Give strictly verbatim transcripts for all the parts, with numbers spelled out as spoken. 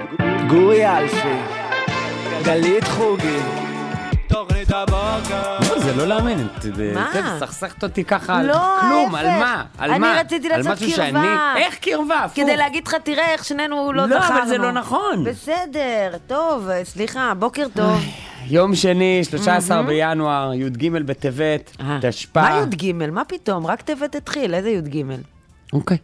גורי אלפי, גלית חוגי. תוכנית הבוקר. לא, זה לא לאמן. מה? זה סכסכת אותי ככה על לא, כלום, על ההפך. מה? על אני מה? רציתי על לעשות משהו קרבה. שאני- איך קרבה? הפוך. כדי להגיד לך, תראה איך שנינו לא לא, זכרנו. אבל זה לא נכון. בסדר, טוב, סליחה, בוקר טוב. יום שני, שלושה עשר בינואר, י"ג בטבת, אה, תשפ"א. מה י"ג? מה פתאום? רק טבת התחיל, איזה י"ג? אוקיי.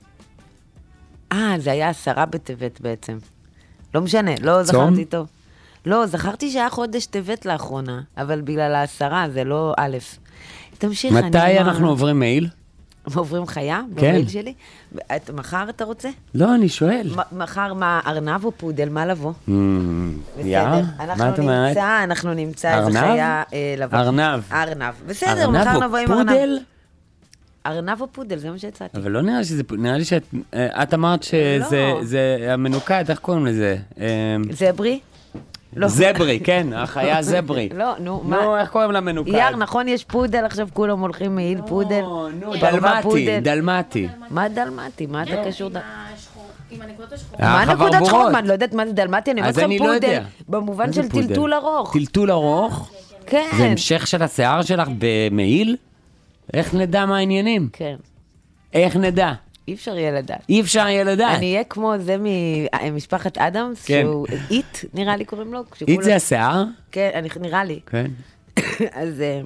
אה, זה היה עשרה בטבת בעצם. לא משנה, לא צום? זכרתי טוב. לא, זכרתי שהיה חודש טבת לאחרונה, אבל בגלל העשרה, זה לא א'. תמשיך, אני... מתי אמר- אנחנו עוברים מייל? עוברים חיה? כן. במייל שלי? את- מחר אתה רוצה? לא, אני שואל. מ- מחר מה, ארנב או פודל? מה לבוא? Hmm, יא? אנחנו מה את אומרת? נמצא, אנחנו נמצא איזה ארנב? חיה אה, לבוא. ארנב. ארנב. בסדר, ארנב מחר או נבוא עם ארנב. פודל? ארנב או פודל, זה מה שהצעתי. אבל לא נראה לי שזה, נראה לי שאת אה, את אמרת שזה לא. זה המנוקד, איך קוראים לזה? אה, זברי? לא. זברי, כן, החיה זברי. לא, נו, מה? נו, איך קוראים למנוקד? יאר, נכון, יש פודל, עכשיו כולם הולכים מעיל פודל. נו, נו, פרווה דלמטי, פודל. דלמטי. מה דלמטי? מה אתה קשור? ד- עם הנקודות השחורות. מה הנקודות החברבורות. שחורות? מה, אני לא יודעת מה זה דלמטי? אני אומרת אז לך אני לא פודל, יודע. במובן מה זה של פודל? טלטול ארוך. טלטול ארוך? כן. זה המשך של השיער שלך במעיל? איך נדע מה העניינים? כן. איך נדע? אי אפשר יהיה לדעת. אי אפשר יהיה לדעת. אני אהיה כמו זה ממשפחת אדמס, כן. שהוא איט, נראה לי קוראים לו. אית כשכולם- זה השיער? כן, אני- נראה לי. כן. אז... אה,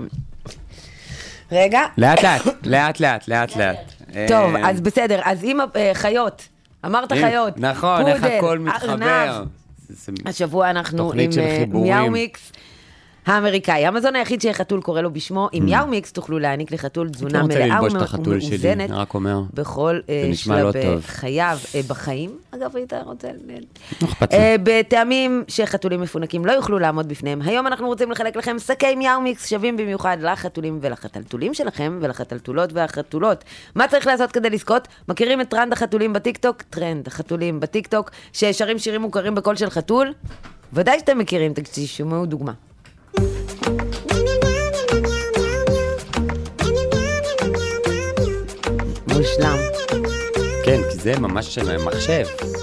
רגע. לאט לאט, לאט לאט, לאט לאט. טוב, אה, אז בסדר. אז אם אה, חיות, אמרת הנה, חיות. נכון, איך פודל, הכל מתחבר. ארנב. זה- זה- השבוע אנחנו תוכנית עם של אה, חיבורים. מיאו מיקס האמריקאי. המזון היחיד שחתול קורא לו בשמו. עם מיאו מיקס תוכלו להעניק לחתול תזונה לא רוצה מלאה ללבוש את החתול שלי, ומאוזנת אני רק אומר. בכל אה, זה נשמע לא שלב טוב. חייו אה, בחיים. אגב, היית רוצה... לא אכפת לי. אה, בטעמים שחתולים מפונקים לא יוכלו לעמוד בפניהם. היום אנחנו רוצים לחלק לכם שקי מיאו מיקס שווים במיוחד לחתולים ולחתלתולים שלכם ולחתלתולות והחתולות. מה צריך לעשות כדי לזכות? מכירים את טרנד החתולים בטיקטוק? טרנד החתולים בטיקטוק, ששרים שירים מוכרים בקול של חתול? ודאי שאתם מכירים, תשמעו דוגמה. מושלם. כן, כי זה ממש של מחשב.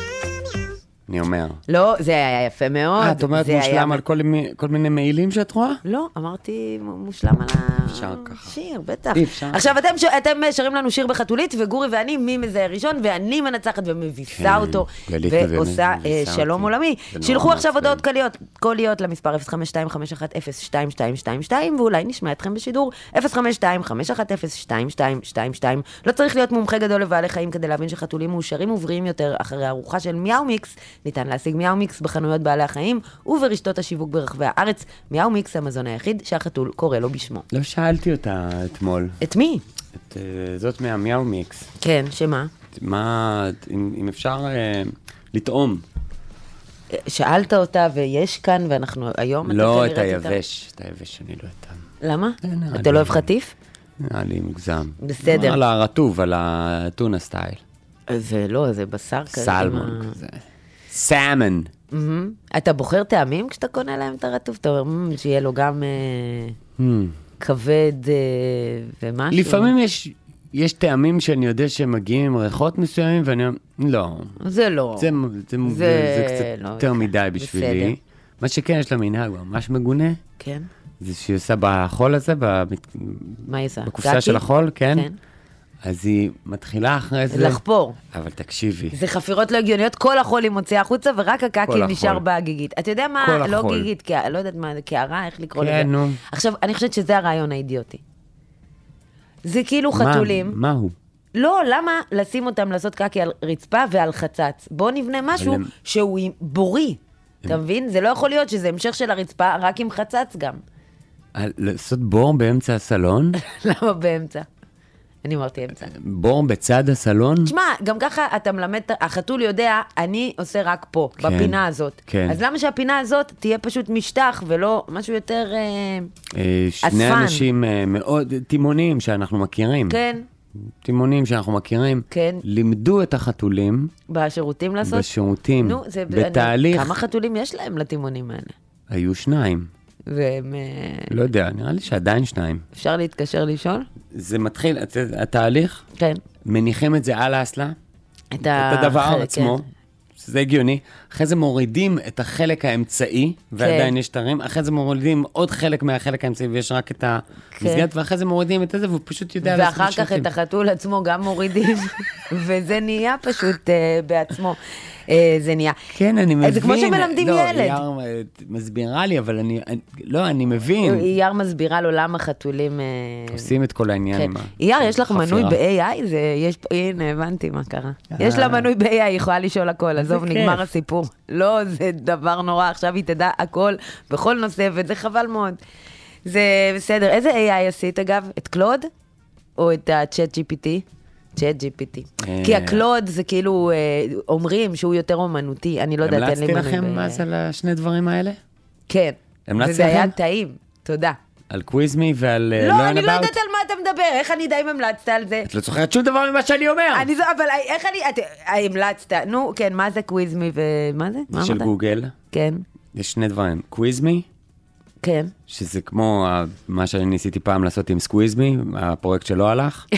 אני אומר. לא, זה היה יפה מאוד. אה, את אומרת זה היה- מושלם על כל מי- כל מיני מעילים שאת רואה? לא, אמרתי מושלם על אפשר ככה. השיר, בטח. אי אפשר. עכשיו, אתם, ש- אתם שרים לנו שיר בחתולית, וגורי ואני, מי מזהה ראשון, ואני מנצחת ומביסה כן, אותו, גלית ועושה מביסה אה, אותי. שלום עולמי. זה נורא שילחו עכשיו מעצבן. הודעות קוליות, קוליות למספר אפס חמש שתיים חמש אחת אפס שתיים שתיים שתיים שתיים, ואולי נשמע אתכם בשידור אפס חמש שתיים חמש אחת אפס שתיים שתיים שתיים שתיים. לא צריך להיות מומחה גדול לבעלי חיים כדי להבין שחתולים מאושרים ובריאים יותר אחרי ארוחה של מיאו מיקס. ניתן להשיג מיאו מיקס בחנויות בעלי החיים וברשתות השיווק ברחבי הארץ. מיאו מיקס המזון היחיד שהחתול קורא לו בשמו. לא שאלתי אותה אתמול. את מי? את, אה, זאת מהמיאו מיקס. כן, שמה? מה, אם אם אפשר אה, לטעום. שאלת אותה ויש כאן, ואנחנו היום... לא, אתה את כנראה תטעם. היבש. את היבש אני לא אטעם. למה? זה נראה אתה לי- לא אוהב חטיף? נראה לי מוגזם. בסדר. על הרטוב, על הטונה סטייל. זה לא, זה בשר כזה. סלמון עם ה- כזה. סלמון. מהמם. אתה בוחר טעמים כשאתה קונה להם את הרטוב? אתה אומר, "מ, שיהיה לו גם אה, כבד אה, ומשהו? לפעמים יש, יש טעמים שאני יודע שהם מגיעים עם ריחות מסוימים, ואני אומר, לא. זה לא. זה, זה, זה, זה קצת לא, יותר מדי בשבילי. בסדר. מה שכן, יש לה מנהג ממש מגונה, כן? זה שהיא עושה בחול הזה, במת- מה היא עושה? בקופסה קקי? של החול, כן? כן. אז היא מתחילה אחרי זה... לחפור. אבל תקשיבי, זה חפירות לא הגיוניות, כל החול היא מוציאה החוצה, ורק כל הקקי החול. נשאר בהגיגית. אתה יודע מה? כל לא החול. גיגית, קע- לא יודעת מה, זה קערה, איך לקרוא לזה. כן, נו. עכשיו, אני חושבת שזה הרעיון האידיוטי. זה כאילו מה- חתולים. מה הוא? לא, למה לשים אותם לעשות קקי על רצפה ועל חצץ? בואו נבנה משהו הם- שהוא בורי. אתה מבין? זה לא יכול להיות שזה המשך של הרצפה, רק עם חצץ גם. על- לעשות בור באמצע הסלון? למה באמצע? אני אמרתי אמצע. בור בצד הסלון? תשמע, גם ככה אתה מלמד, החתול יודע, אני עושה רק פה, כן, בפינה הזאת. כן. אז למה שהפינה הזאת תהיה פשוט משטח ולא משהו יותר... אה, אה, שני אספן. אנשים אה, מאוד, תימונים שאנחנו מכירים. כן, תימונים שאנחנו מכירים. כן. לימדו את החתולים בשירותים לעשות? בשירותים. נו, זה... בתהליך. אני, כמה חתולים יש להם לתימונים האלה? היו שניים. והם... אה, לא יודע, נראה לי שעדיין שניים. אפשר להתקשר לשאול? זה מתחיל, את- התהליך, כן. מניחים את זה על האסלה, את, את הדבר החלק, עצמו, כן. שזה הגיוני, אחרי זה מורידים את החלק האמצעי, ועדיין יש תרים, אחרי זה מורידים עוד חלק מהחלק האמצעי, ויש רק את המסגרת, ואחרי זה מורידים את זה, והוא פשוט יודע... ואחר כך את החתול עצמו גם מורידים, וזה נהיה פשוט בעצמו. זה נהיה. כן, אני מבין. זה כמו שמלמדים ילד. לא, אייר מסבירה לי, אבל אני, לא, אני מבין. אייר מסבירה לו למה חתולים... עושים את כל העניין עם החפירה. אייר, יש לך מנוי ב-איי איי? הנה, הבנתי מה קרה. יש לה מנוי ב-איי איי, היא יכולה לשאול הכל, עזוב, נגמר הסיפור. לא, זה דבר נורא, עכשיו היא תדע הכל, בכל נושא, וזה חבל מאוד. זה בסדר. איזה איי איי עשית, אגב? את קלוד? או את ה-צ'אט ג'י פי טי? צ'אט ג'י פי טי. כי הקלוד זה כאילו, אומרים שהוא יותר אומנותי, אני לא יודעת, אין לי מנוי. המלצתי לכם מה זה לשני דברים האלה? כן. וזה היה טעים, תודה. על קוויזמי ועל... לא, אני לא יודעת על מה אתה מדבר, איך אני די המלצת על זה? את לא זוכרת שום דבר ממה שאני אומר. אבל איך אני... המלצת, נו, כן, מה זה קוויזמי ומה זה? של גוגל. כן. יש שני דברים. קוויזמי, כן. שזה כמו מה שאני ניסיתי פעם לעשות עם סקוויזמי, הפרויקט שלא הלך.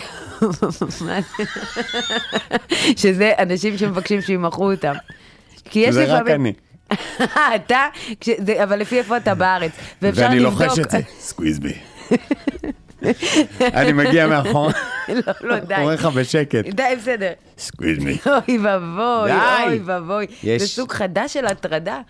שזה אנשים שמבקשים שימחו אותם. זה רק אני. אתה, אבל לפי איפה אתה בארץ. ואני לוחש את זה, סקוויזמי. אני מגיע מאחור. לא, לא, די. קורא לך בשקט. די, בסדר. סקוויזמי. אוי ובוי, אוי ובוי. זה סוג חדש של הטרדה.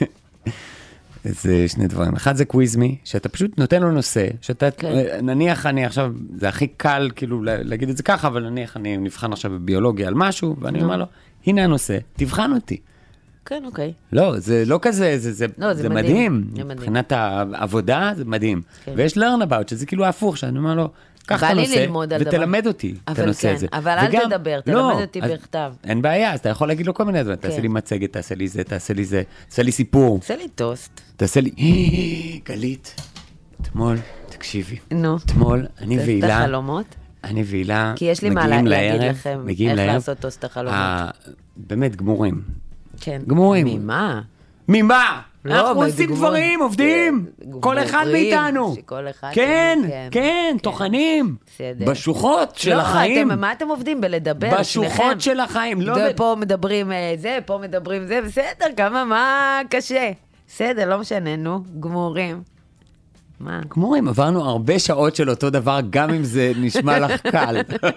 זה שני דברים. אחד זה קוויזמי, שאתה פשוט נותן לו נושא, שאתה, נניח אני עכשיו, זה הכי קל כאילו להגיד את זה ככה, אבל נניח אני נבחן עכשיו בביולוגיה על משהו, ואני אומר לו, הנה הנושא, תבחן אותי. כן, אוקיי. לא, זה לא כזה, זה מדהים. מבחינת העבודה זה מדהים. ויש learn about, שזה כאילו ההפוך, שאני אומר לו, קח את הנושא ותלמד אותי את הנושא הזה. אבל אל תדבר, תלמד אותי בכתב. אין בעיה, אז אתה יכול להגיד לו כל מיני דברים, תעשה לי מצגת, תעשה לי זה, תעשה לי זה, תעשה לי סיפור. תעשה לי טוסט. תעשה לי, גלית, אתמול, תקשיבי. נו. אתמול, אני ואילה. טוסט החלומות? אני ואילה, כי יש לי מה להגיד לכם, איך לעשות טוסט החלומות. באמת, גמורים. כן. גמורים. ממה? ממה? אנחנו עושים דברים, עובדים. כל אחד מאיתנו. כן, כן, תוכנים. בשוחות של החיים. מה אתם עובדים? בלדבר? בשוחות של החיים. פה מדברים זה, פה מדברים זה, בסדר, כמה, מה קשה? בסדר, לא משנה, נו, גמורים. מה? גמורים, עברנו הרבה שעות של אותו דבר, גם אם זה נשמע לך קל.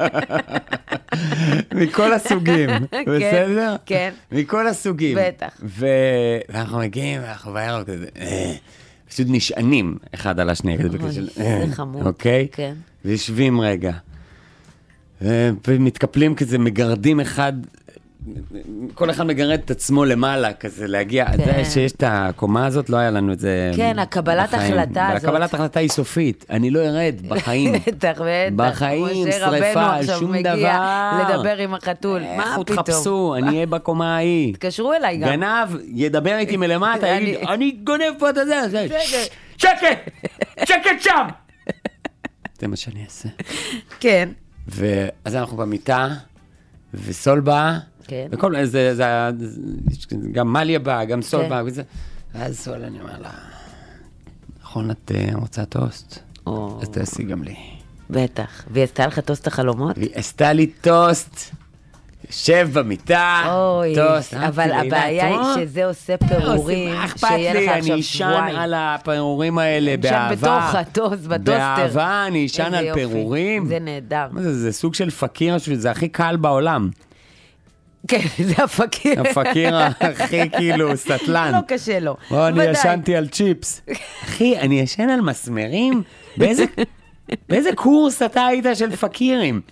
מכל הסוגים, בסדר? כן. מכל הסוגים. בטח. ואנחנו מגיעים, ואנחנו בערב כזה, פשוט נשענים אחד על השני. זה חמור. אוקיי? כן. וישבים רגע. ומתקפלים כזה, מגרדים אחד, כל אחד מגרד את עצמו למעלה, כזה להגיע, זה שיש את הקומה הזאת, לא היה לנו את זה כן, הקבלת החלטה הזאת. והקבלת החלטה היא סופית, אני לא ארד בחיים. בטח, בטח. בחיים, שריפה, שום דבר. לדבר עם החתול, מה פתאום? תחפשו, אני אהיה בקומה ההיא. תתקשרו אליי גם. גנב, ידבר איתי מלמטה, יגיד, אני גונב פה את הזה, שקט, שקט שם. זה מה שאני אעשה. כן. ואז אנחנו במיטה, וסול בא, כן. וכל זה, זה, גם מליה בא, גם סול בא, וזה. ואז סול, אני אומר לה, נכון, את רוצה טוסט? אז תעשי גם לי. בטח. והיא עשתה לך טוסט החלומות? והיא עשתה לי טוסט, יושב במיטה, טוסט. אבל הבעיה היא שזה עושה פירורים, שיהיה לך עכשיו שבועיים. אני אשן על הפירורים האלה, באהבה. שם בתוך הטוסט, בטוסטר. באהבה, אני אשן על פירורים. זה נהדר. מה זה, זה סוג של פקיר, זה הכי קל בעולם. כן, זה הפקיר. הפקיר הכי כאילו סטלן. לא קשה לו. או, אני ישנתי על צ'יפס. אחי, אני ישן על מסמרים? באיזה... באיזה קורס אתה היית של פקירים?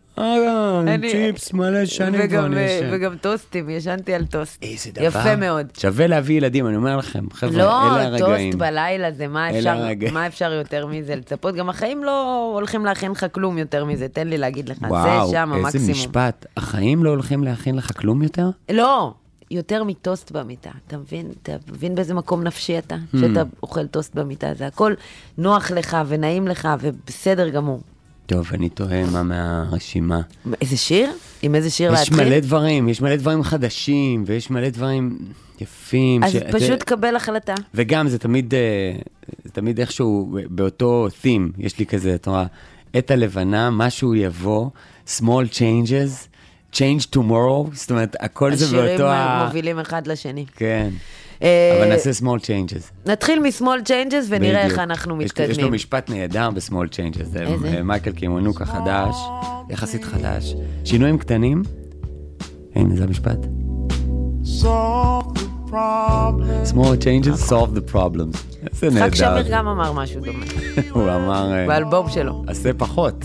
צ'יפס מלא שנים כבר נשן. וגם טוסטים, ישנתי על טוסט. איזה דבר. יפה מאוד. שווה להביא ילדים, אני אומר לכם, חבר'ה, אלה הרגעים. לא, טוסט בלילה זה, מה אפשר יותר מזה לצפות? גם החיים לא הולכים להכין לך כלום יותר מזה, תן לי להגיד לך. זה שם המקסימום. איזה משפט, החיים לא הולכים להכין לך כלום יותר? לא. יותר מטוסט במיטה, אתה מבין? אתה מבין באיזה מקום נפשי אתה? שאתה אוכל טוסט במיטה, זה הכל נוח לך ונעים לך ובסדר גמור. טוב, אני תוהה מה מהרשימה. איזה שיר? עם איזה שיר להתחיל? יש מלא דברים, יש מלא דברים חדשים, ויש מלא דברים יפים. אז פשוט קבל החלטה. וגם זה תמיד, זה תמיד איכשהו באותו theme, יש לי כזה, אתה רואה, את הלבנה, משהו יבוא, small changes, Change Tomorrow, זאת אומרת, הכל זה באותו... השירים מובילים אחד לשני. כן, אבל נעשה small changes. נתחיל מ-small changes ונראה איך אנחנו מתקדמים. יש לו משפט נהדר ב-small changes, זה מייקל קימונוק החדש, יחסית חדש. שינויים קטנים, הנה זה המשפט. small changes solve the problems. זה נהדר. חג שמיר גם אמר משהו דומה. הוא אמר... באלבום שלו. עשה פחות.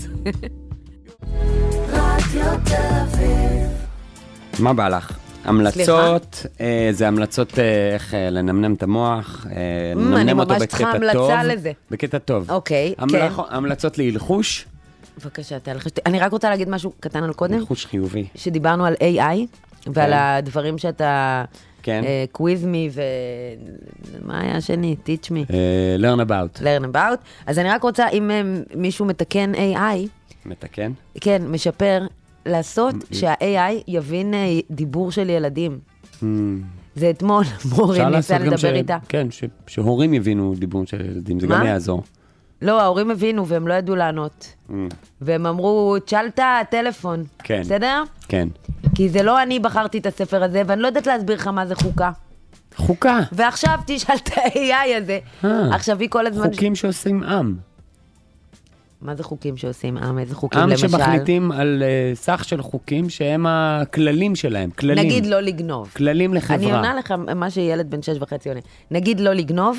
מה בא לך? המלצות, זה המלצות איך לנמנם את המוח, לנמנם אותו בקטע טוב. בקטע טוב. אוקיי, כן. המלצות להלחוש. בבקשה, תלחש. אני רק רוצה להגיד משהו קטן על קודם. הלחוש חיובי. שדיברנו על איי איי, ועל הדברים שאתה... כן. קוויז מי ו... מה היה השני? teach me. learn about. learn about. אז אני רק רוצה, אם מישהו מתקן איי איי, מתקן? כן, משפר, לעשות שה-איי איי יבין דיבור של ילדים. זה אתמול, מורי ניסה לדבר איתה. כן, שהורים יבינו דיבור של ילדים, זה גם יעזור. לא, ההורים הבינו והם לא ידעו לענות. והם אמרו, תשאלת טלפון. כן. בסדר? כן. כי זה לא אני בחרתי את הספר הזה, ואני לא יודעת להסביר לך מה זה חוקה. חוקה. ועכשיו תשאל את ה-איי איי הזה. עכשיו היא כל הזמן... חוקים שעושים עם. מה זה חוקים שעושים עם? איזה חוקים עם למשל? עם שמחליטים על uh, סך של חוקים שהם הכללים שלהם, כללים. נגיד לא לגנוב. כללים לחברה. אני עונה לך מה שילד בן שש וחצי עונה. נגיד לא לגנוב?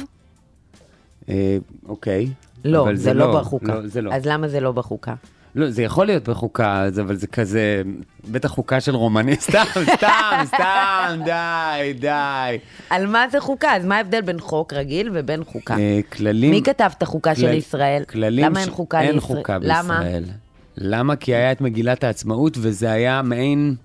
אה, אוקיי. לא, זה, זה לא, לא בחוקה. לא, זה לא. אז למה זה לא בחוקה? לא, זה יכול להיות בחוקה, אבל זה כזה, בטח חוקה של רומני, סתם, סתם, סתם, די, די. על מה זה חוקה? אז מה ההבדל בין חוק רגיל ובין חוקה? כללים... מי כתב את החוקה כל... של ישראל? כללים למה אין חוקה אין לישראל? חוקה למה? בישראל. למה? כי היה את מגילת העצמאות, וזה היה מעין...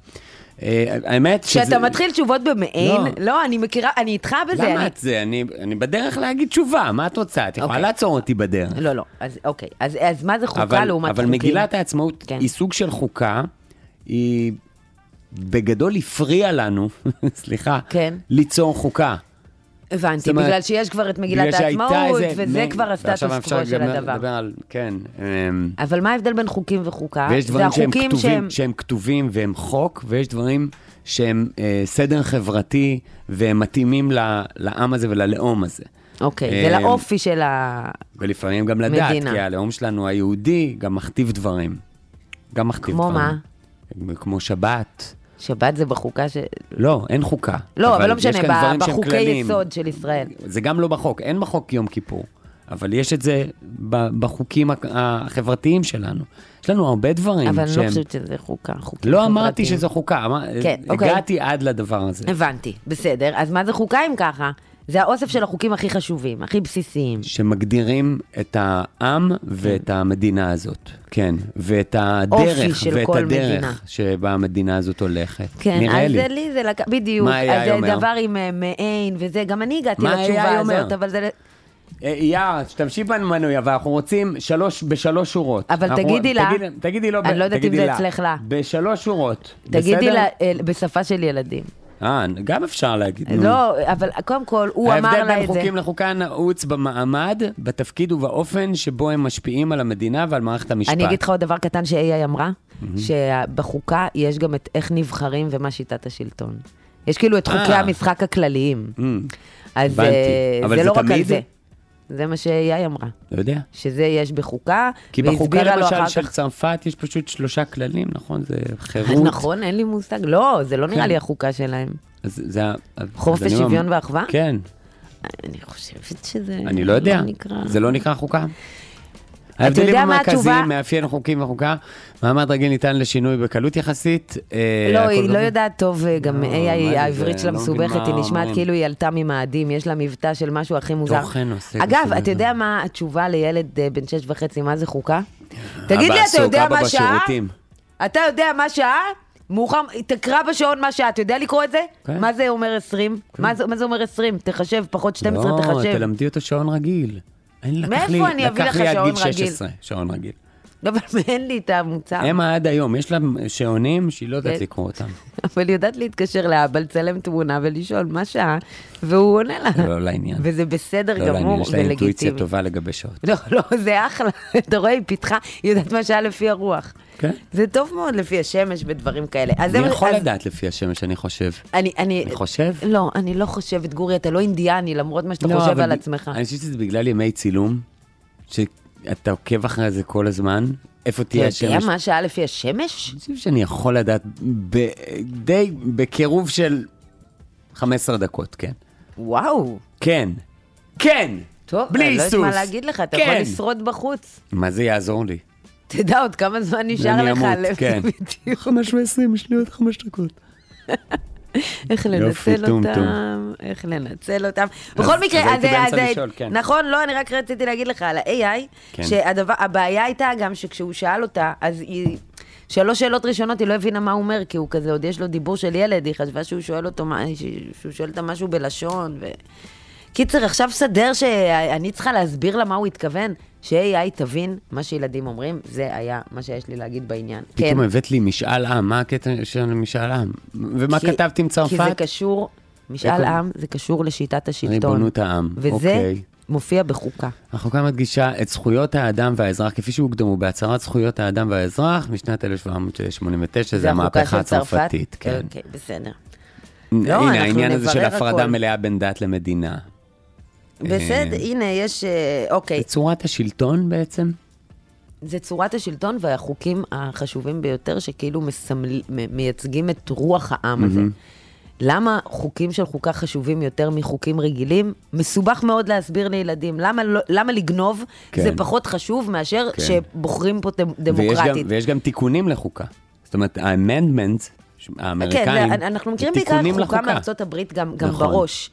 האמת שזה... שאתה מתחיל תשובות במעין, לא, לא אני מכירה, אני איתך בזה. למה אני... את זה? אני, אני בדרך להגיד תשובה, מה את רוצה? את יכולה לעצור אותי בדרך. לא, לא, אז אוקיי, אז, אז מה זה חוקה אבל, לעומת אבל חוקים? אבל מגילת העצמאות כן. היא סוג של חוקה, היא בגדול הפריעה לנו, סליחה, כן. ליצור חוקה. הבנתי, אומרת, בגלל שיש כבר את מגילת העצמאות, וזה מ... כבר הסטטוס קוו של הדבר. על, כן. אבל מה ההבדל בין חוקים וחוקה? ויש דברים שהם כתובים, שהם... שהם כתובים והם חוק, ויש דברים שהם אה, סדר חברתי, והם מתאימים לעם הזה וללאום הזה. אוקיי, זה לאופי של המדינה. ולפעמים גם לדעת, כי הלאום שלנו היהודי גם מכתיב דברים. גם מכתיב דברים. כמו מה? כמו שבת. שבת זה בחוקה ש... לא, אין חוקה. לא, אבל לא משנה, בחוקי יסוד של ישראל. זה גם לא בחוק, אין בחוק יום כיפור. אבל יש את זה בחוקים החברתיים שלנו. יש לנו הרבה דברים אבל שהם... אני לא חושבת שזה חוקה. לא אמרתי שזה חוקה, כן, הגעתי אוקיי. עד לדבר הזה. הבנתי, בסדר. אז מה זה חוקה אם ככה? זה האוסף של החוקים הכי חשובים, הכי בסיסיים. שמגדירים את העם ואת המדינה הזאת. כן, ואת הדרך ואת הדרך שבה המדינה הזאת הולכת. כן, אז זה לי זה לקח, בדיוק. מה היה אומר? אז זה דבר עם מעין וזה, גם אני הגעתי לתשובה הזאת, אבל זה... יא, שתמשי בנו, אבל אנחנו רוצים שלוש, בשלוש שורות. אבל תגידי לה, תגידי לו, אני לא יודעת אם זה אצלך לה. בשלוש שורות. תגידי לה, בשפה של ילדים. אה, גם אפשר להגיד. לא, אבל קודם כל, הוא אמר לה את זה. ההבדל בין חוקים לחוקה נעוץ במעמד, בתפקיד ובאופן שבו הם משפיעים על המדינה ועל מערכת המשפט. אני אגיד לך עוד דבר קטן שאיי איי אמרה, שבחוקה יש גם את איך נבחרים ומה שיטת השלטון. יש כאילו את חוקי המשחק הכלליים. אז זה לא רק על זה. זה מה שאיי אמרה. לא יודע. שזה יש בחוקה, כי בחוקה למשל של צרפת יש פשוט שלושה כללים, נכון? זה חירות. נכון, אין לי מושג. לא, זה לא נראה לי החוקה שלהם. אז זה... חופש, שוויון ואחווה? כן. אני חושבת שזה... אני לא יודע. זה לא נקרא חוקה. ההבדלים המרכזיים מאפיין חוקים וחוקה, מעמד רגיל ניתן לשינוי בקלות יחסית. לא, היא לא יודעת טוב, גם העברית שלה מסובכת, היא נשמעת כאילו היא עלתה ממאדים, יש לה מבטא של משהו הכי מוזר. אגב, אתה יודע מה התשובה לילד בן שש וחצי, מה זה חוקה? תגיד לי, אתה יודע מה שעה? אתה יודע מה שעה? מאוחר, תקרא בשעון מה שעה, אתה יודע לקרוא את זה? מה זה אומר עשרים? מה זה אומר עשרים? תחשב, פחות שתים עשרה, תחשב. לא, תלמדי אותו שעון רגיל. מאיפה אני אביא לך שעון רגיל? שעון רגיל. לא, אבל אין לי את המוצר. אמה עד היום, יש לה שעונים שהיא לא יודעת כן. לקרוא אותם. אבל היא יודעת להתקשר לאבא, לצלם תמונה ולשאול מה שעה, והוא עונה לה. לא לעניין. וזה בסדר לא לעניין, גמור יש לה אינטואיציה ולגיטימי. טובה לגבי שעות. לא, לא, זה אחלה. אתה רואה, היא פיתחה, היא יודעת מה שעה לפי הרוח. כן. זה טוב מאוד לפי השמש ודברים כאלה. אז אני זה- יכול אז- לדעת לפי השמש, אני חושב. אני, אני... אני חושב? לא, אני לא חושבת, גורי, אתה לא אינדיאני, למרות מה שאתה לא, חושב אבל על ב- עצמך. אני חושב שזה בגלל ימי צילום, שאתה עוקב אחרי זה כל הזמן, איפה אתה תהיה יודע השמש. מה השעה לפי השמש? אני חושב שאני יכול לדעת ב- די בקירוב של חמש עשרה דקות, כן. וואו. כן. כן! טוב, בלי אני לא יודעת היסוס. מה להגיד לך, אתה כן. יכול לשרוד בחוץ. מה זה יעזור לי? תדע עוד כמה זמן נשאר אני לך. אמות, לב- כן. בדיוק. חמש ועשרים, יש לי עוד חמש דקות. איך יופי, לנצל טום, אותם, איך לנצל אותם. בכל אז מקרה, הייתי אז- באמצע אז- לשאול, כן. נכון, לא, אני רק רציתי להגיד לך על ה-איי איי, כן. שהבעיה הייתה גם שכשהוא שאל אותה, אז היא... שלוש שאלות ראשונות, היא לא הבינה מה הוא אומר, כי הוא כזה, עוד יש לו דיבור של ילד, היא חשבה שהוא שואל אותו, מה- שהוא שואל אותה משהו בלשון, ו... קיצר, עכשיו סדר שאני צריכה להסביר לה מה הוא התכוון, ש-איי איי תבין מה שילדים אומרים, זה היה מה שיש לי להגיד בעניין. פתאום הבאת לי משאל עם, מה הקטע של משאל עם? ומה כי- כתבת עם כי זה צרפת? קשור, משאל איפה? עם זה קשור לשיטת השלטון. ריבונות העם, וזה אוקיי. מופיע בחוקה. החוקה מדגישה את זכויות האדם והאזרח, כפי שהוקדמו בהצהרת זכויות האדם והאזרח, משנת אלף שבע מאות שמונים ותשע, זה החוקה המהפכה של צרפת? הצרפתית, כן. אוקיי, בסדר. הנה, אנחנו העניין הזה של נברר הפרדה הכל. מלאה בין דת למדינה. בסדר, הנה, יש, אה, אוקיי. זה צורת השלטון בעצם? זה צורת השלטון והחוקים החשובים ביותר, שכאילו מסמל, מ- מייצגים את רוח העם הזה. למה חוקים של חוקה חשובים יותר מחוקים רגילים? מסובך מאוד להסביר לילדים. למה, לא- למה לגנוב כן. זה פחות חשוב מאשר כן. שבוחרים פה דמ- ויש גם, דמוקרטית. ויש גם תיקונים לחוקה. זאת אומרת, ה-amendments האמריקאים, כן, זה- אנחנו מכירים בעיקר תיקונים חוקה לחוקה. מארצות הברית גם, גם נכון. בראש.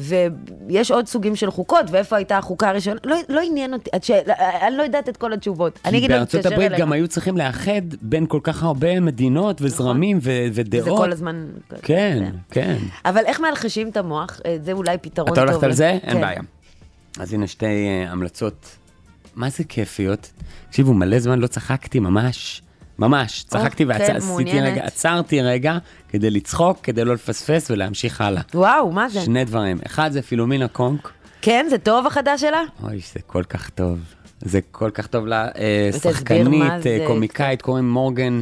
ויש עוד סוגים של חוקות, ואיפה הייתה החוקה הראשונה? לא, לא עניין אותי, עד ש... אני לא יודעת את כל התשובות. אני כי אגיד לו, בארצות תתקשר הברית אליך. גם היו צריכים לאחד בין כל כך הרבה מדינות וזרמים ו- זה ודעות. כל הזמן... כן, זה. כן. אבל איך מלחשים את המוח? אה, זה אולי פתרון אתה טוב. הולכת על זה? אין כן. בעיה. אז הנה שתי אה, המלצות. מה זה כיפיות? תקשיבו, מלא זמן לא צחקתי, ממש. ממש. צחקתי כן, ועשיתי מעוניינת. רגע, עצרתי רגע כדי לצחוק, כדי לא לפספס ולהמשיך הלאה. וואו, מה זה? שני דברים. אחד זה פילומינה קונק. כן, זה טוב החדש שלה? אוי, זה כל כך טוב. זה כל כך טוב לה. אה, ותסביר מה שחקנית, זה. אה, קומיקאית, קוראים מורגן.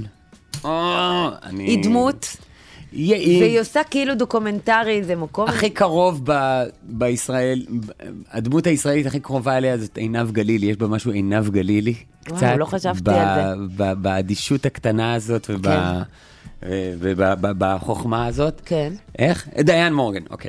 אה, אני... היא דמות, היא- היא- והיא עושה כאילו דוקומנטרי, זה מקום... הכי קרוב ב- בישראל, ב- הדמות הישראלית הכי קרובה אליה זאת עינב גלילי, יש בה משהו עינב גלילי. וואו, קצת לא חשבתי ב- על זה. ב- באדישות הקטנה הזאת כן. ובחוכמה הזאת. כן. איך? דיין מורגן, אוקיי.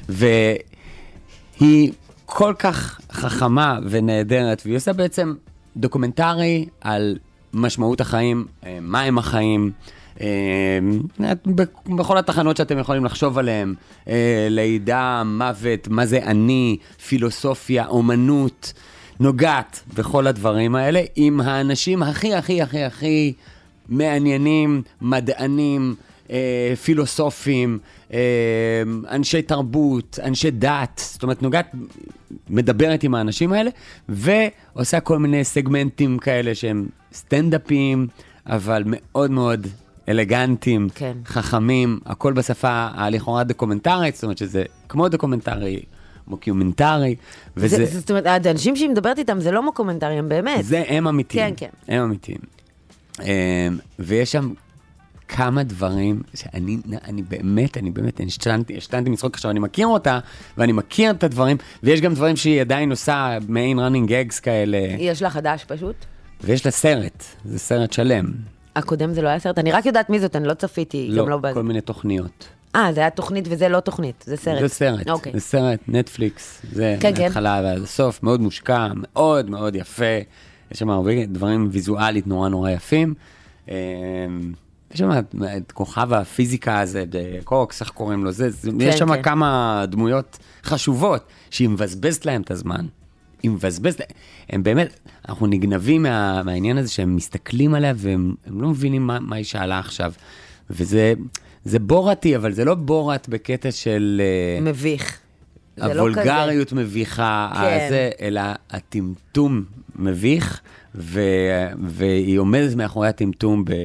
והיא כל כך חכמה ונהדרת, והיא עושה בעצם דוקומנטרי על משמעות החיים, אה, מהם החיים, אה, בכל התחנות שאתם יכולים לחשוב עליהן, אה, לידה, מוות, מה זה אני, פילוסופיה, אומנות, נוגעת בכל הדברים האלה, עם האנשים הכי הכי הכי הכי מעניינים, מדענים, אה, פילוסופים, אה, אנשי תרבות, אנשי דת, זאת אומרת נוגעת, מדברת עם האנשים האלה, ועושה כל מיני סגמנטים כאלה שהם סטנדאפים, אבל מאוד מאוד אלגנטיים, כן. חכמים, הכל בשפה הלכאורה דוקומנטרית, זאת אומרת שזה כמו דוקומנטרי, מוקיומנטרי, וזה... זה, זה, זאת אומרת, האנשים שהיא מדברת איתם זה לא מוקומנטרי, הם באמת. זה הם אמיתיים. כן, כן. הם אמיתיים. Um, ויש שם כמה דברים שאני אני באמת, אני באמת, אני השתנתי, השתנתי מצחוק עכשיו, אני מכיר אותה, ואני מכיר את הדברים, ויש גם דברים שהיא עדיין עושה, מעין running gags כאלה, יש לה חדש פשוט. ויש לה סרט, זה סרט שלם. הקודם זה לא היה סרט, אני רק יודעת מי זאת, אני לא צפיתי, לא, גם לא בזה. כל מיני תוכניות. אה, זה היה תוכנית וזה לא תוכנית, זה סרט. זה סרט, אוקיי. זה סרט, נטפליקס, זה כן, כן. מההתחלה ועד הסוף, מאוד מושקע, מאוד מאוד יפה, יש שם הרבה דברים ויזואלית נורא נורא יפים, יש שם את כוכב הפיזיקה הזה, קוקס, איך קוראים לו, זה, יש שם כן. כמה דמויות חשובות, שהיא מבזבזת להם את הזמן, היא מבזבזת, הם באמת, אנחנו נגנבים מה, מהעניין הזה, שהם מסתכלים עליה, והם הם לא מבינים מה, מה היא שאלה עכשיו, וזה... זה בורתי, אבל זה לא בורת בקטע של... מביך. זה לא כזה. הוולגריות מביכה, כן. הזה, אלא הטמטום מביך, ו... והיא עומדת מאחורי הטמטום ב...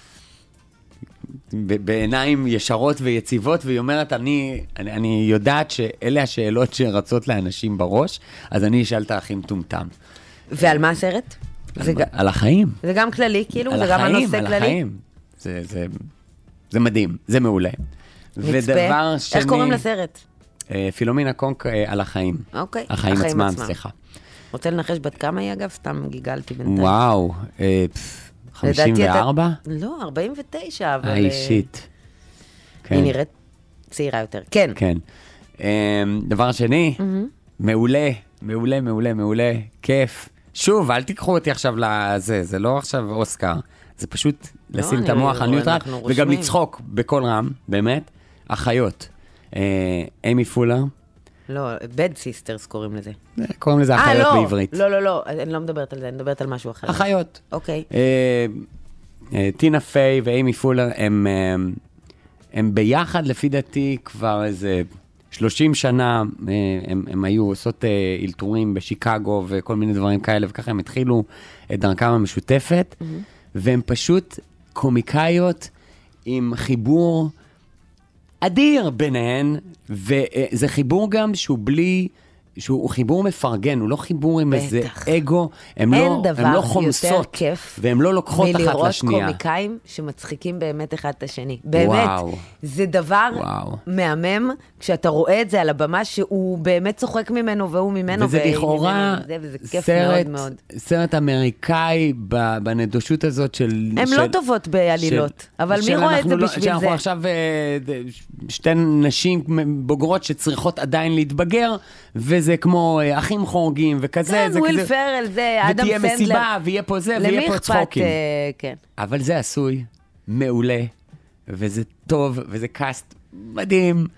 ב... בעיניים ישרות ויציבות, והיא אומרת, אני, אני, אני יודעת שאלה השאלות שרצות לאנשים בראש, אז אני אשאל את האחים טומטם. ועל מה הסרט? על, ג... על החיים. זה גם כללי, כאילו? על זה החיים, גם הנושא על כללי? החיים. זה, זה, זה מדהים, זה מעולה. נצפה. ודבר שני... איך קוראים לסרט? פילומינה קונק על החיים. אוקיי. החיים עצמם, סליחה. רוצה לנחש בת כמה היא אגב? סתם גיגלתי בינתיים. וואו, חמישים וארבע? לא, ארבעים ותשע, אבל... איי, שיט. היא נראית צעירה יותר. כן. כן. דבר שני, מעולה, מעולה, מעולה, מעולה, כיף. שוב, אל תיקחו אותי עכשיו לזה, זה לא עכשיו אוסקר. זה פשוט לשים את המוח על ניוטרל, וגם לצחוק בכל רם, באמת. אחיות. אימי פולר. לא, Bad Sisters קוראים לזה. קוראים לזה אחיות בעברית. לא, לא, לא, אני לא מדברת על זה, אני מדברת על משהו אחר. אחיות. אוקיי. טינה פיי ואימי פולר, הם ביחד, לפי דעתי, כבר איזה שלושים שנה, הם היו עושות אילתורים בשיקגו וכל מיני דברים כאלה, וככה הם התחילו את דרכם המשותפת, והם פשוט קומיקאיות עם חיבור אדיר ביניהן, וזה חיבור גם שהוא בלי, שהוא חיבור מפרגן, הוא לא חיבור עם איזה אגו, הם לא, הם לא חומסות, והם לא לוקחות אחת לשנייה. מלראות קומיקאים שמצחיקים באמת אחד את השני. באמת, זה דבר מהמם, כשאתה רואה את זה על הבמה, שהוא באמת צוחק ממנו, והוא ממנו, וזה לכאורה סרט, סרט אמריקאי בנדושות הזאת של... הן לא טובות בעלילות, אבל מי רואה את זה בשביל זה? שאנחנו עכשיו שתי נשים בוגרות שצריכות עדיין להתבגר, וזה כמו אחים חורגים וכזה. כן, וויל פרל, זה אדם סנדלר. ותהיה מסיבה, ויהיה פה זה, ויהיה פה צחוקים. כן. אבל זה עשוי, מעולה, וזה טוב, וזה קאסט מדהים.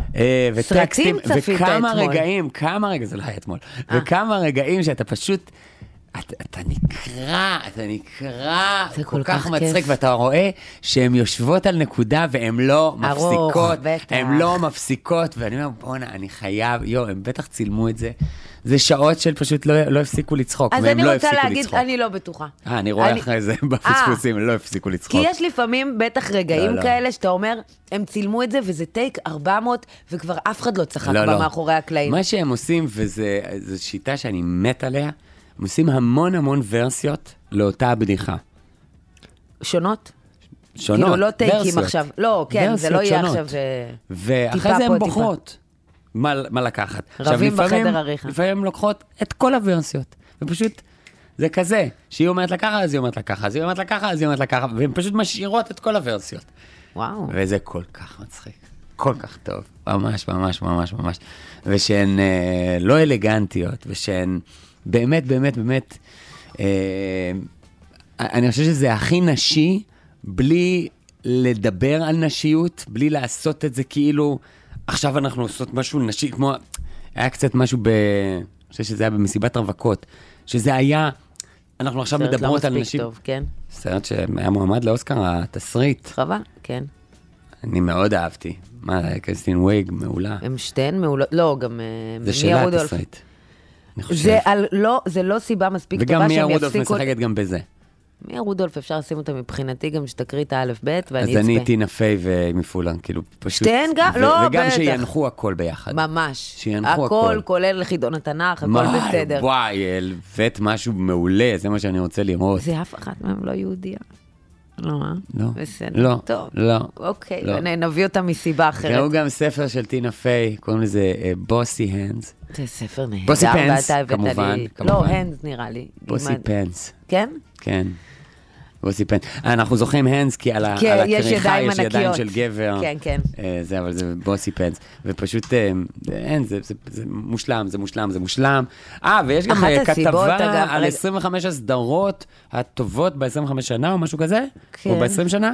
סרטים צפית אתמול. וכמה רגעים, כמה רגעים, זה לא היה אתמול, וכמה רגעים שאתה פשוט... אתה, אתה נקרא, אתה נקרא, זה כל, כל כך, כך מצחיק, ואתה רואה שהן יושבות על נקודה, והן לא מפסיקות, הן לא מפסיקות, ואני אומר, בוא'נה, אני חייב, יו, הם בטח צילמו את זה, זה שעות של פשוט לא, לא הפסיקו לצחוק, אז אני רוצה להגיד, אני לא בטוחה. אה, אני רואה אחרי זה בפספוסים, לא הפסיקו לצחוק. כי יש לפעמים בטח רגעים כאלה, שאתה אומר, הם צילמו את זה, וזה טייק ארבע מאות, וכבר אף אחד לא צחק מאחורי הקלעים. מה שהם עושים, וזו שיטה שאני מת עליה, הם עושים המון המון ורסיות לאותה הבדיחה. שונות? שונות, כאילו לא טייקים עכשיו. לא, כן, זה לא יהיה עכשיו טיפה פה, ואחרי זה הן בוחרות מה, מה לקחת. רבים בחדר עריכה. לפעמים הן לוקחות את כל הוורסיות, ופשוט זה כזה, שהיא אומרת לה ככה, אז היא אומרת לה ככה, אז היא אומרת לה ככה, אז היא אומרת לה ככה, והן פשוט משאירות את כל הוורסיות. וואו. וזה כל כך מצחיק, כל כך טוב, ממש, ממש, ממש, ממש. ושהן אה, לא אלגנטיות, ושהן... באמת, באמת, באמת, אה, אני חושב שזה הכי נשי, בלי לדבר על נשיות, בלי לעשות את זה כאילו, עכשיו אנחנו עושות משהו נשי, כמו, היה קצת משהו ב... אני חושב שזה היה במסיבת רווקות, שזה היה, אנחנו עכשיו מדברות על נשים. סרט לא מספיק טוב, כן. סרט שהיה מועמד לאוסקר, התסריט. חווה, כן. אני מאוד אהבתי. מה, קריסטין וויג, מעולה. הם שתיהן מעולות, לא, גם... זה שלה התסריט. זה, על, לא, זה לא סיבה מספיק טובה שהם יפסיקו... וגם מיה רודולף משחקת גם בזה. מיה רודולף אפשר לשים אותה מבחינתי, גם שתקריא את האלף בית, ואני אצפה. אז אני טינה פיי ומפולן, כאילו פשוט... שתיהן גם? ו- לא, וגם בטח. שינחו הכל ביחד. ממש. שינחו הכל. הכל, כולל חידון התנ"ך, הכל מה, בסדר. וואי, הבאת משהו מעולה, זה מה שאני רוצה לראות. זה אף אחת מהם לא יהודיה. לא, אה? לא. בסדר. לא. טוב. לא. אוקיי, לא. נביא אותה מסיבה אחרת. ראו גם ספר של טינה פיי, קוראים לזה בוסי הנדס. זה ספר נהדר. בוסי פנס, כמובן. לא, הנדס נראה לי. בוסי פנס. כן? כן. בוסי פנס. אנחנו זוכרים הנדס, כי על הכריכה יש ידיים של גבר. כן, כן. זה, אבל זה בוסי פנס. ופשוט, אין, זה מושלם, זה מושלם, זה מושלם. אה, ויש גם כתבה על עשרים וחמש הסדרות הטובות ב-עשרים וחמש שנה, או משהו כזה, או ב-עשרים שנה,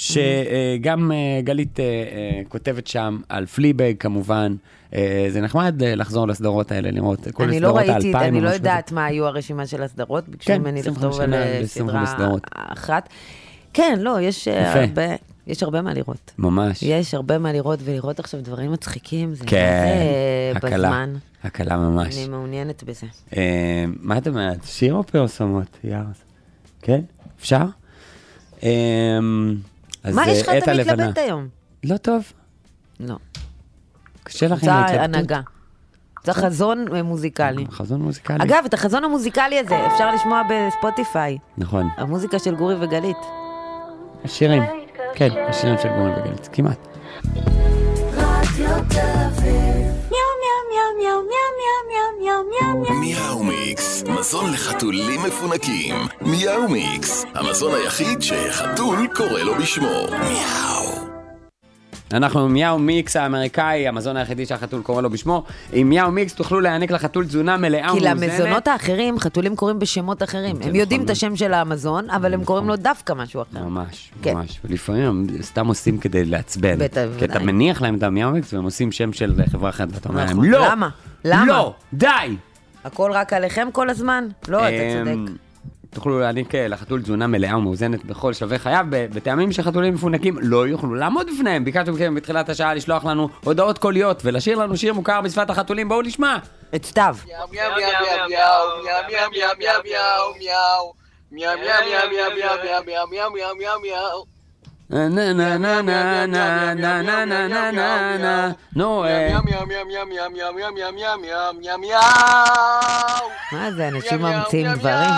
שגם גלית כותבת שם על פליבג, כמובן. זה נחמד לחזור לסדרות האלה, לראות כל הסדרות האלפיים. אני לא יודעת מה היו הרשימה של הסדרות, ביקשו ממני לכתוב על סדרה אחת. כן, לא, יש יפה. הרבה, יש הרבה מה לראות. ממש. יש הרבה מה לראות, ולראות עכשיו דברים מצחיקים, זה כן, זה הקלה. בזמן. הקלה ממש. אני מעוניינת בזה. אה, מה את אומרת? שיר או פרסומות? יארס. כן? אפשר? אה, אז מה יש לך עת אתה הלבנה. מתלבט היום? לא טוב. לא. קשה לכם זה להתלבטות? הנהגה. זה חזון מוזיקלי. חזון מוזיקלי. אגב, את החזון המוזיקלי הזה אפשר לשמוע בספוטיפיי. נכון. המוזיקה של גורי וגלית. השירים. כן, השירים של גורם וגלית. כמעט. מיאו מיקס, מזון לחתולים מפונקים. מיאו מיקס, המזון היחיד שחתול קורא לו בשמו. מיאו. אנחנו מיאו מיקס האמריקאי, המזון היחידי שהחתול קורא לו בשמו. עם מיאו מיקס תוכלו להעניק לחתול תזונה מלאה כי ומאוזנת. למזונות האחרים, חתולים קוראים בשמות אחרים. הם יודעים את השם של המזון, אבל הם קוראים לו דווקא משהו אחר. ממש, כן. ממש. ולפעמים הם סתם עושים כדי לעצבן. בטח, כי אתה ודאי. מניח להם את המיאו מיקס והם עושים שם של חברה אחרת, ואתה אומר להם, נכון. לא! למה? למה? לא! די! הכל רק עליכם כל הזמן? לא, אתה אמ, צודק. תוכלו להעניק לחתול תזונה מלאה ומאוזנת בכל שלבי חייו, בטעמים שחתולים מפונקים לא יוכלו לעמוד בפניהם. ביקשתם מכם בתחילת השעה לשלוח לנו הודעות קוליות ולשיר לנו שיר מוכר בשפת החתולים. בואו נשמע. את סתיו. נו, מה זה, אנשים ממציאים דברים?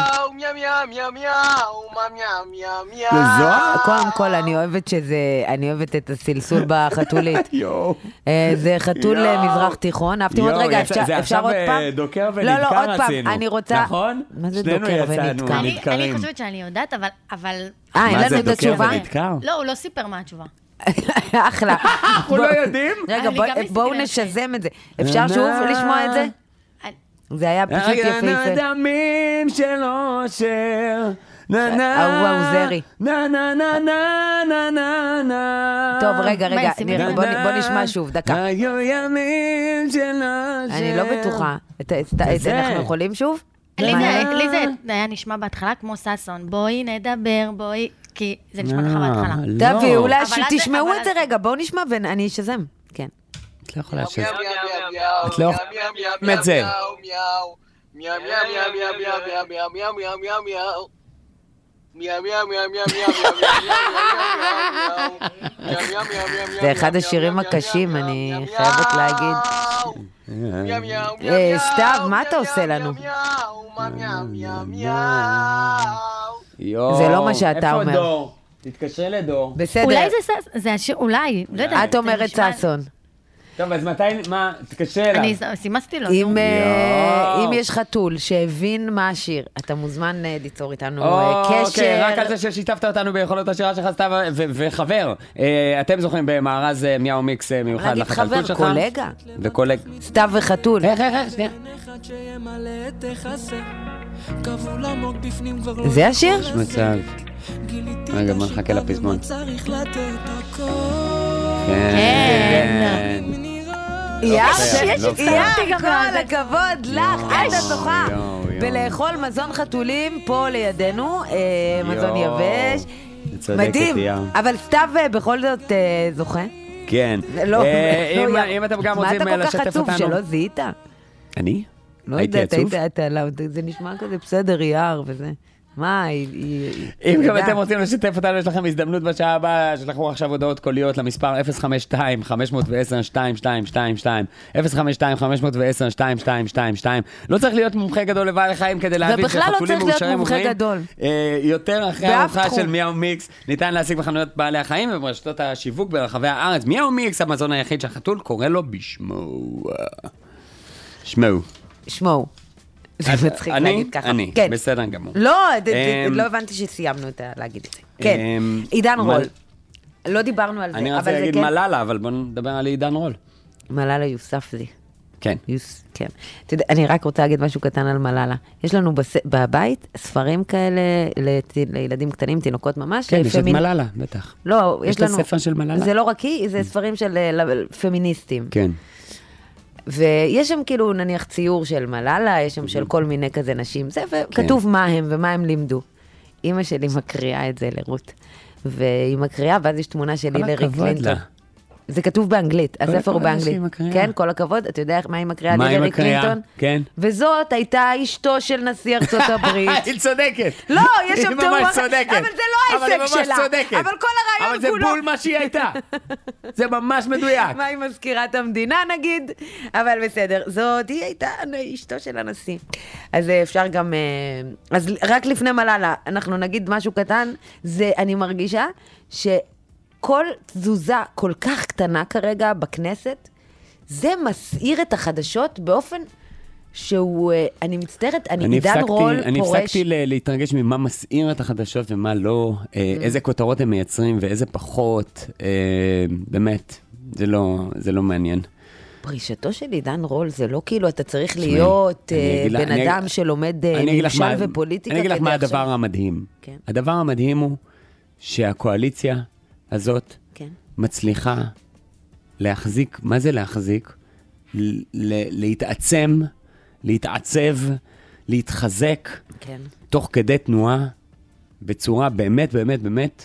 קודם כל, אני אוהבת שזה, אני אוהבת את הסלסול בחתולית. זה חתול מזרח תיכון, אהבתי מאוד, רגע, אפשר עוד פעם? זה דוקר לא, לא, ונדקר עוד פעם, רצינו. אני רוצה... נכון? מה זה שנינו דוקר יצאנו ונדקר? אני- נדקרים. אני חושבת שאני יודעת, אבל- אבל... אה, אין מה לנו זה, את דוקר התשובה? ונדקר? לא, הוא לא סיפר מה התשובה. אחלה. אנחנו לא יודעים? רגע, אני בוא- גם ניסיתי בואו להציג. נשזם את זה. אפשר שוב לשמוע את זה? זה היה פשוט יפהפה. דמים של אושר. נה נה ההוא האוזרי. נה נה נה נה נה נה נה. טוב, רגע, רגע, מה, שימי נראה, לב. בוא נ- בוא נשמע שוב, דקה. היו ימים של אושר. אני לא בטוחה. את- את- את- זה. אנחנו יכולים שוב? לי מה? זה- לי זה היה נשמע בהתחלה כמו ססון, בואי נדבר, בואי, כי זה נשמע ככה בהתחלה. לא. תביא, אולי אבל אז- שתשמעו אבל את זה אז- רגע, בואו נשמע ואני אשזם. כן. את לא יכולה שזה. את לא יכולה. את זה. זה אחד השירים הקשים, אני חייבת להגיד. אה, סתיו, מה אתה עושה לנו? יואו, זה לא מה שאתה איפה אומר. דור? תתקשרי לדור. בסדר. אולי זה סס- זה השיר, אולי, לא יודעת. את אומרת זה נשמע- ששון. טוב, אז מתי, מה, תתקשר אליו. אני סימסתי לו. אם, נו. אה, יואו. אם יש חתול שהבין מה השיר, אתה מוזמן אה, ליצור איתנו או, אה, אוקיי, קשר. רק על זה ששיתפת אותנו ביכולות השירה שלך, סתיו, ו- וחבר. אה, אתם זוכרים במארז אה, מיאו מיקס אה, מיוחד להגיד לחתלתות חבר, שלך? קולגה. וקולג. סתיו וחתול. איך, איך, איך, שנייה. זה השיר? יש מצב. רגע, בוא נחכה לפזמון. כן. יאר, יש יאר, הצטרפתי גם כל לזה. הכבוד לך, את הזוכה. יואו, יואו. בלאכול מזון חתולים פה לידינו, אה, מזון יואו. יבש. צודקת, מדהים, יאר. אבל סתיו אה, בכל זאת אה, זוכה. כן. לא, אה, לא, אם- יאר. אם אתם גם מה רוצים אתה אה, כל כך לשתף עצוב אותנו. שלא זיהית? אני? לא הייתי יודעת, עצוב? היית, אתה, לא, זה נשמע כזה בסדר, יער וזה. מה, היא... היא- אם היא גם ידעה. אתם רוצים לשתף אותנו, יש לכם הזדמנות בשעה הבאה, שלחו עכשיו הודעות קוליות למספר אפס חמש שתיים חמש עשר שתיים שתיים שתיים שתיים, אפס חמש שתיים חמש עשר שתיים שתיים שתיים שתיים. לא צריך להיות מומחה גדול לבעלי חיים כדי להבין ובכלל לא שחתולים צריך להיות מאושרים מומחה ובריאים, גדול. אה, יותר אחרי באף הארוחה תחום. של מיאו מיקס, ניתן להשיג בחנויות בעלי החיים וברשתות השיווק ברחבי הארץ. מיאו מיקס, המזון היחיד שהחתול קורא לו בשמו. שמו. שמעו. זה מצחיק אני? להגיד ככה. אני, כן. בסדר גמור. לא, ד- ד- אמ, לא הבנתי שסיימנו את ה- להגיד את זה. כן, אמ, עידן מל- רול. לא דיברנו על זה, אני אבל רציתי זה להגיד כן. מלאלה, אבל בוא נדבר על עידן רול. מלאלה יוספזי. כן. יוס, כן. אתה יודע, אני רק רוצה להגיד משהו קטן על מלאלה. יש לנו בס... בבית ספרים כאלה לת... לילדים קטנים, תינוקות ממש. כן, יש את פמיני- מלאלה, בטח. לא, יש יש את לנו... הספר של מלאלה? זה לא רק היא, זה ספרים של אה, ל- פמיניסטים. כן. ויש שם כאילו נניח ציור של מלאלה, יש שם של כל מיני כזה נשים, זה, וכתוב מה הם ומה הם לימדו. אימא שלי מקריאה את זה לרות. והיא מקריאה, ואז יש תמונה של הילרי הכבוד קלינטון. לה. זה כתוב באנגלית, הספר הוא הכבוד באנגלית. שהיא מקריאה. כן, כל הכבוד. אתה יודע מה היא מקריאה על מה היא הילרי מקריאה? קלינטון? כן. וזאת הייתה אשתו של נשיא ארצות הברית. היא צודקת. לא, יש שם היא תיאור ממש אחר, צודקת. אבל זה לא אבל היא ההישג ממש שלה. צודקת. אבל כל הרעיון אבל זה כולו. בול מה שהיא הייתה. זה ממש מדויק. מה עם מזכירת המדינה נגיד? אבל בסדר, זאת היא הייתה אשתו של הנשיא. אז אפשר גם, אז רק לפני מלאלה, אנחנו נגיד משהו קטן, זה אני מרגישה שכל תזוזה כל כך קטנה כרגע בכנסת, זה מסעיר את החדשות באופן שהוא, אני מצטערת, אני עידן רול פורש. אני הפסקתי להתרגש ממה מסעיר את החדשות ומה לא, איזה כותרות הם מייצרים ואיזה פחות, באמת, זה לא, זה לא מעניין. פרישתו של עידן רול זה לא כאילו אתה צריך להיות בן אדם שלומד ממשל ופוליטיקה. אני אגיד לך מה הדבר המדהים. הדבר המדהים הוא שהקואליציה הזאת מצליחה להחזיק, מה זה להחזיק? להתעצם, להתעצב, להתחזק, תוך כדי תנועה, בצורה באמת, באמת, באמת,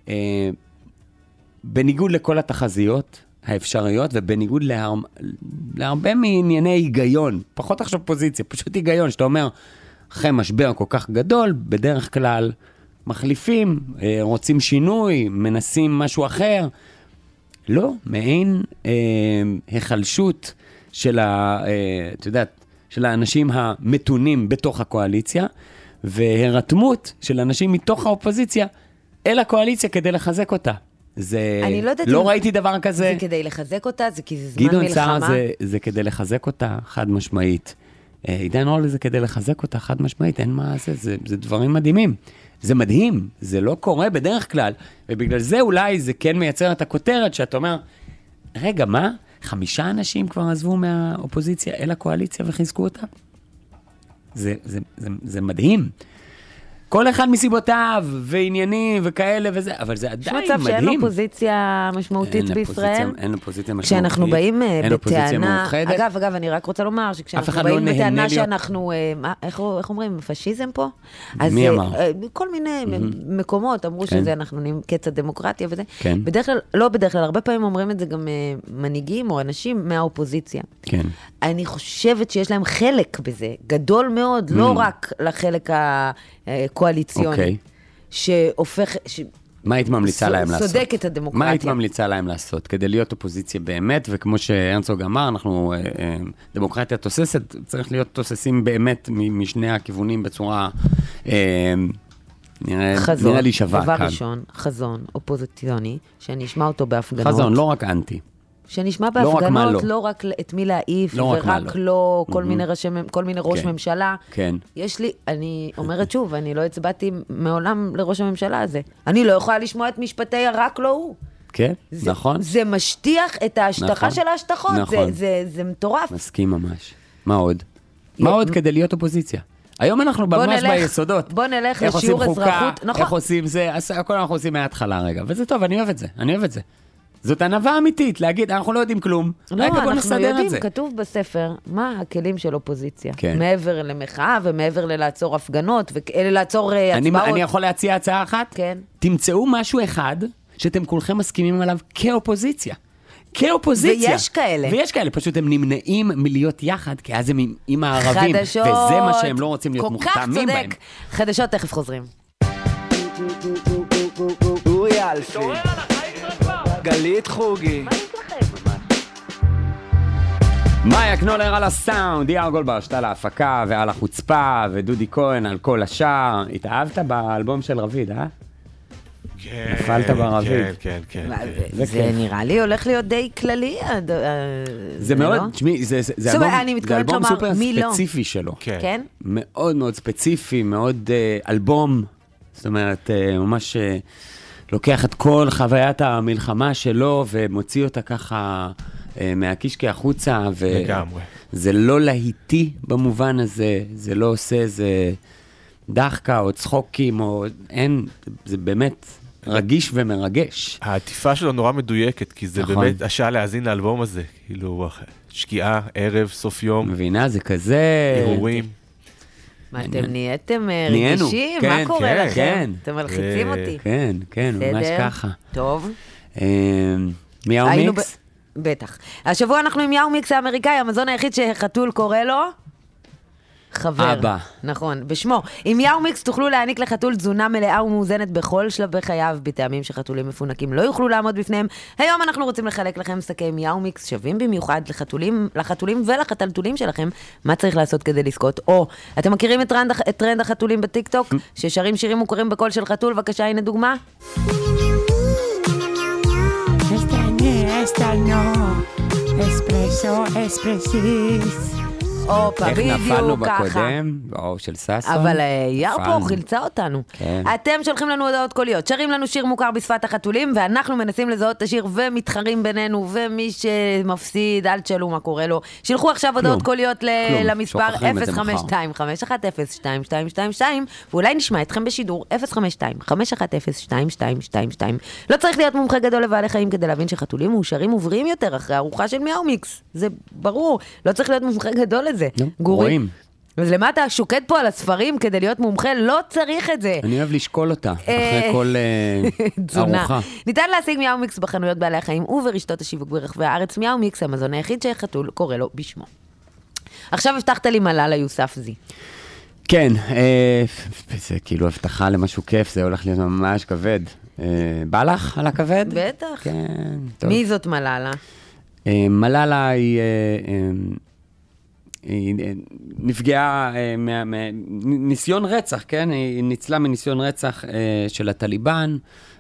בניגוד לכל התחזיות האפשריות, ובניגוד להר... להרבה מענייני היגיון, פחות עכשיו פוזיציה, פשוט היגיון, שאתה אומר, אחרי משבר כל כך גדול, בדרך כלל מחליפים, רוצים שינוי, מנסים משהו אחר, לא, מעין אה, החלשות של, ה, אה, את יודעת, של האנשים המתונים בתוך הקואליציה, והרתמות של אנשים מתוך האופוזיציה אל הקואליציה כדי לחזק אותה. זה, אני לא יודעת לא אם ראיתי דבר כזה. זה כדי לחזק אותה, זה כי זה זמן גדעון מלחמה. סער זה, זה כדי לחזק אותה, חד משמעית. עידן רול זה כדי לחזק אותה, חד משמעית, אין מה זה, זה, זה דברים מדהימים. זה מדהים, זה לא קורה בדרך כלל, ובגלל זה אולי זה כן מייצר את הכותרת, שאתה אומר, רגע, מה? חמישה אנשים כבר עזבו מהאופוזיציה אל הקואליציה וחיזקו אותה? זה, זה, זה, זה מדהים. כל אחד מסיבותיו, ועניינים, וכאלה וזה, אבל זה עדיין מדהים. יש מצב שאין אופוזיציה משמעותית אין בישראל? אופוזיציה, אין אופוזיציה משמעותית. כשאנחנו באים אין בטענה, מאוחדת. אגב, אגב, אני רק רוצה לומר, שכשאנחנו לא באים בטענה להיות... שאנחנו, מה, איך, איך אומרים, פשיזם פה? מי אז, אמר? כל מיני mm-hmm. מקומות אמרו כן. שזה, אנחנו נהיים קץ הדמוקרטיה וזה. כן. בדרך כלל, לא בדרך כלל, הרבה פעמים אומרים את זה גם מנהיגים או אנשים מהאופוזיציה. כן. אני חושבת שיש להם חלק בזה, גדול מאוד, mm. לא רק לחלק הקואליציוני. אוקיי. שהופך, ש... מה היית ממליצה להם לעשות? סודק את הדמוקרטיה. מה היית ממליצה להם לעשות? כדי להיות אופוזיציה באמת, וכמו שהרצוג אמר, אנחנו, דמוקרטיה תוססת, צריך להיות תוססים באמת משני הכיוונים בצורה, נראה, חזון, נראה לי שווה דבר כאן. ראשון, חזון אופוזיציוני, שאני אשמע אותו בהפגנות. חזון, לא רק אנטי. שנשמע בהפגנות, לא. לא רק את מי להעיף, לא ורק לא, לא כל מיני ראשי, כל מיני ראש כן. ממשלה. כן. יש לי, אני אומרת שוב, אני לא הצבעתי מעולם לראש הממשלה הזה. אני לא יכולה לשמוע את משפטי רק לא הוא. כן, זה, נכון. זה משטיח את ההשטחה נכון. של ההשטחות, נכון. זה, זה, זה מטורף. מסכים ממש. מה עוד? מה עוד כדי להיות אופוזיציה? היום אנחנו ממש נלך, ביסודות. בוא נלך איך לשיעור עושים חוקה, אזרחות. נכון. איך עושים זה, הכל אנחנו עושים מההתחלה רגע. וזה טוב, אני אוהב את זה, אני אוהב את זה. זאת ענווה אמיתית, להגיד, אנחנו לא יודעים כלום. לא, רגע, בוא אנחנו נסדר יודעים, את זה. כתוב בספר, מה הכלים של אופוזיציה. כן. מעבר למחאה ומעבר ללעצור הפגנות, ולעצור אני, הצבעות. אני יכול להציע הצעה אחת? כן. תמצאו משהו אחד שאתם כולכם מסכימים עליו כאופוזיציה. כאופוזיציה. ויש כאלה. ויש כאלה, פשוט הם נמנעים מלהיות יחד, כי אז הם עם, עם הערבים. חדשות. וזה מה שהם לא רוצים להיות מוכתמים בהם. כל כך צודק. חדשות תכף חוזרים. אורי אלפי, גלית חוגי, מאיה קנולר על הסאונד, יאיר גולדברשט על ההפקה ועל החוצפה, ודודי כהן על כל השאר. התאהבת באלבום של רביד, אה? כן, נפלת ברביד. כן, כן, כן. זה זה כיף. נראה לי הולך להיות די כללי. זה מאוד, תשמעי, זה זה- זה זאת אומרת, אלבום אני זה מתכוונת אלבום לומר, סופר מי לא? ספציפי שלו. כן. כן? מאוד מאוד ספציפי, מאוד uh, אלבום, זאת אומרת, uh, ממש uh, לוקח את כל חוויית המלחמה שלו ומוציא אותה ככה uh, מהקישקי החוצה. לגמרי. זה לא להיטי במובן הזה, זה לא עושה איזה דחקה או צחוקים, או אין, זה באמת רגיש ומרגש. העטיפה שלו נורא מדויקת, כי זה נכון. באמת השעה להאזין לאלבום הזה. כאילו, שקיעה, ערב, סוף יום, מבינה, זה כזה... אירועים. מה, אתם נהייתם נהיינו, רגישים? כן, מה קורה כן, לכם? כן. אתם מלחיצים ו- אותי. כן, כן, ממש בסדר. ככה. טוב. אה, מיהו היינו מיקס? ב- בטח. השבוע אנחנו עם יאו מיקס האמריקאי, המזון היחיד שחתול קורא לו... חבר. אבא. נכון, בשמו. עם יאו מיקס תוכלו להעניק לחתול תזונה מלאה ומאוזנת בכל שלבי חייו, בטעמים שחתולים מפונקים לא יוכלו לעמוד בפניהם. היום אנחנו רוצים לחלק לכם שקי יאו מיקס שווים במיוחד לחתולים, לחתולים ולחתלתולים שלכם. מה צריך לעשות כדי לזכות? או, אתם מכירים את טרנד, את טרנד החתולים בטיקטוק? ששרים שירים מוכרים בקול של חתול? בבקשה, הנה דוגמה. אספרסו, אספרסיס. הופה, איך בדיוק נפלנו ככה. בקודם? או של ססון? אבל אה, יאר פה נפלנו. חילצה אותנו. כן. אתם שולחים לנו הודעות קוליות, שרים לנו שיר מוכר בשפת החתולים, ואנחנו מנסים לזהות את השיר ומתחרים בינינו, ומי שמפסיד, אל תשאלו מה קורה לו. שילחו עכשיו הודעות כלום. קוליות ל- כלום. למספר שוכחים את זה אפס חמש שתיים חמש אחת אפס שתיים שתיים שתיים שתיים, ואולי נשמע אתכם בשידור אפס חמש שתיים חמש אחת אפס שתיים שתיים שתיים שתיים. לא צריך להיות מומחה גדול לבעלי חיים כדי להבין שחתולים מאושרים ובריאים יותר אחרי ארוחה של מיאו מיקס. זה ברור, לא צריך להיות מומחה גדול לזה. נו, גורי. רואים. אז למה אתה שוקד פה על הספרים כדי להיות מומחה? לא צריך את זה. אני אוהב לשקול אותה, אה, אחרי כל אה, תזונה. ארוחה. ניתן להשיג מיאו מיקס בחנויות בעלי החיים וברשתות השיווק ברחבי הארץ. מיאו מיקס, המזון היחיד שחתול קורא לו בשמו. עכשיו הבטחת לי מלאלה יוספזי. כן, אה, זה כאילו הבטחה למשהו כיף, זה הולך להיות ממש כבד. אה, בא לך על הכבד? בטח. כן, טוב. מי זאת מלאלה? אה, מלאלה היא... אה, אה, היא נפגעה מניסיון רצח, כן? היא ניצלה מניסיון רצח של הטליבן,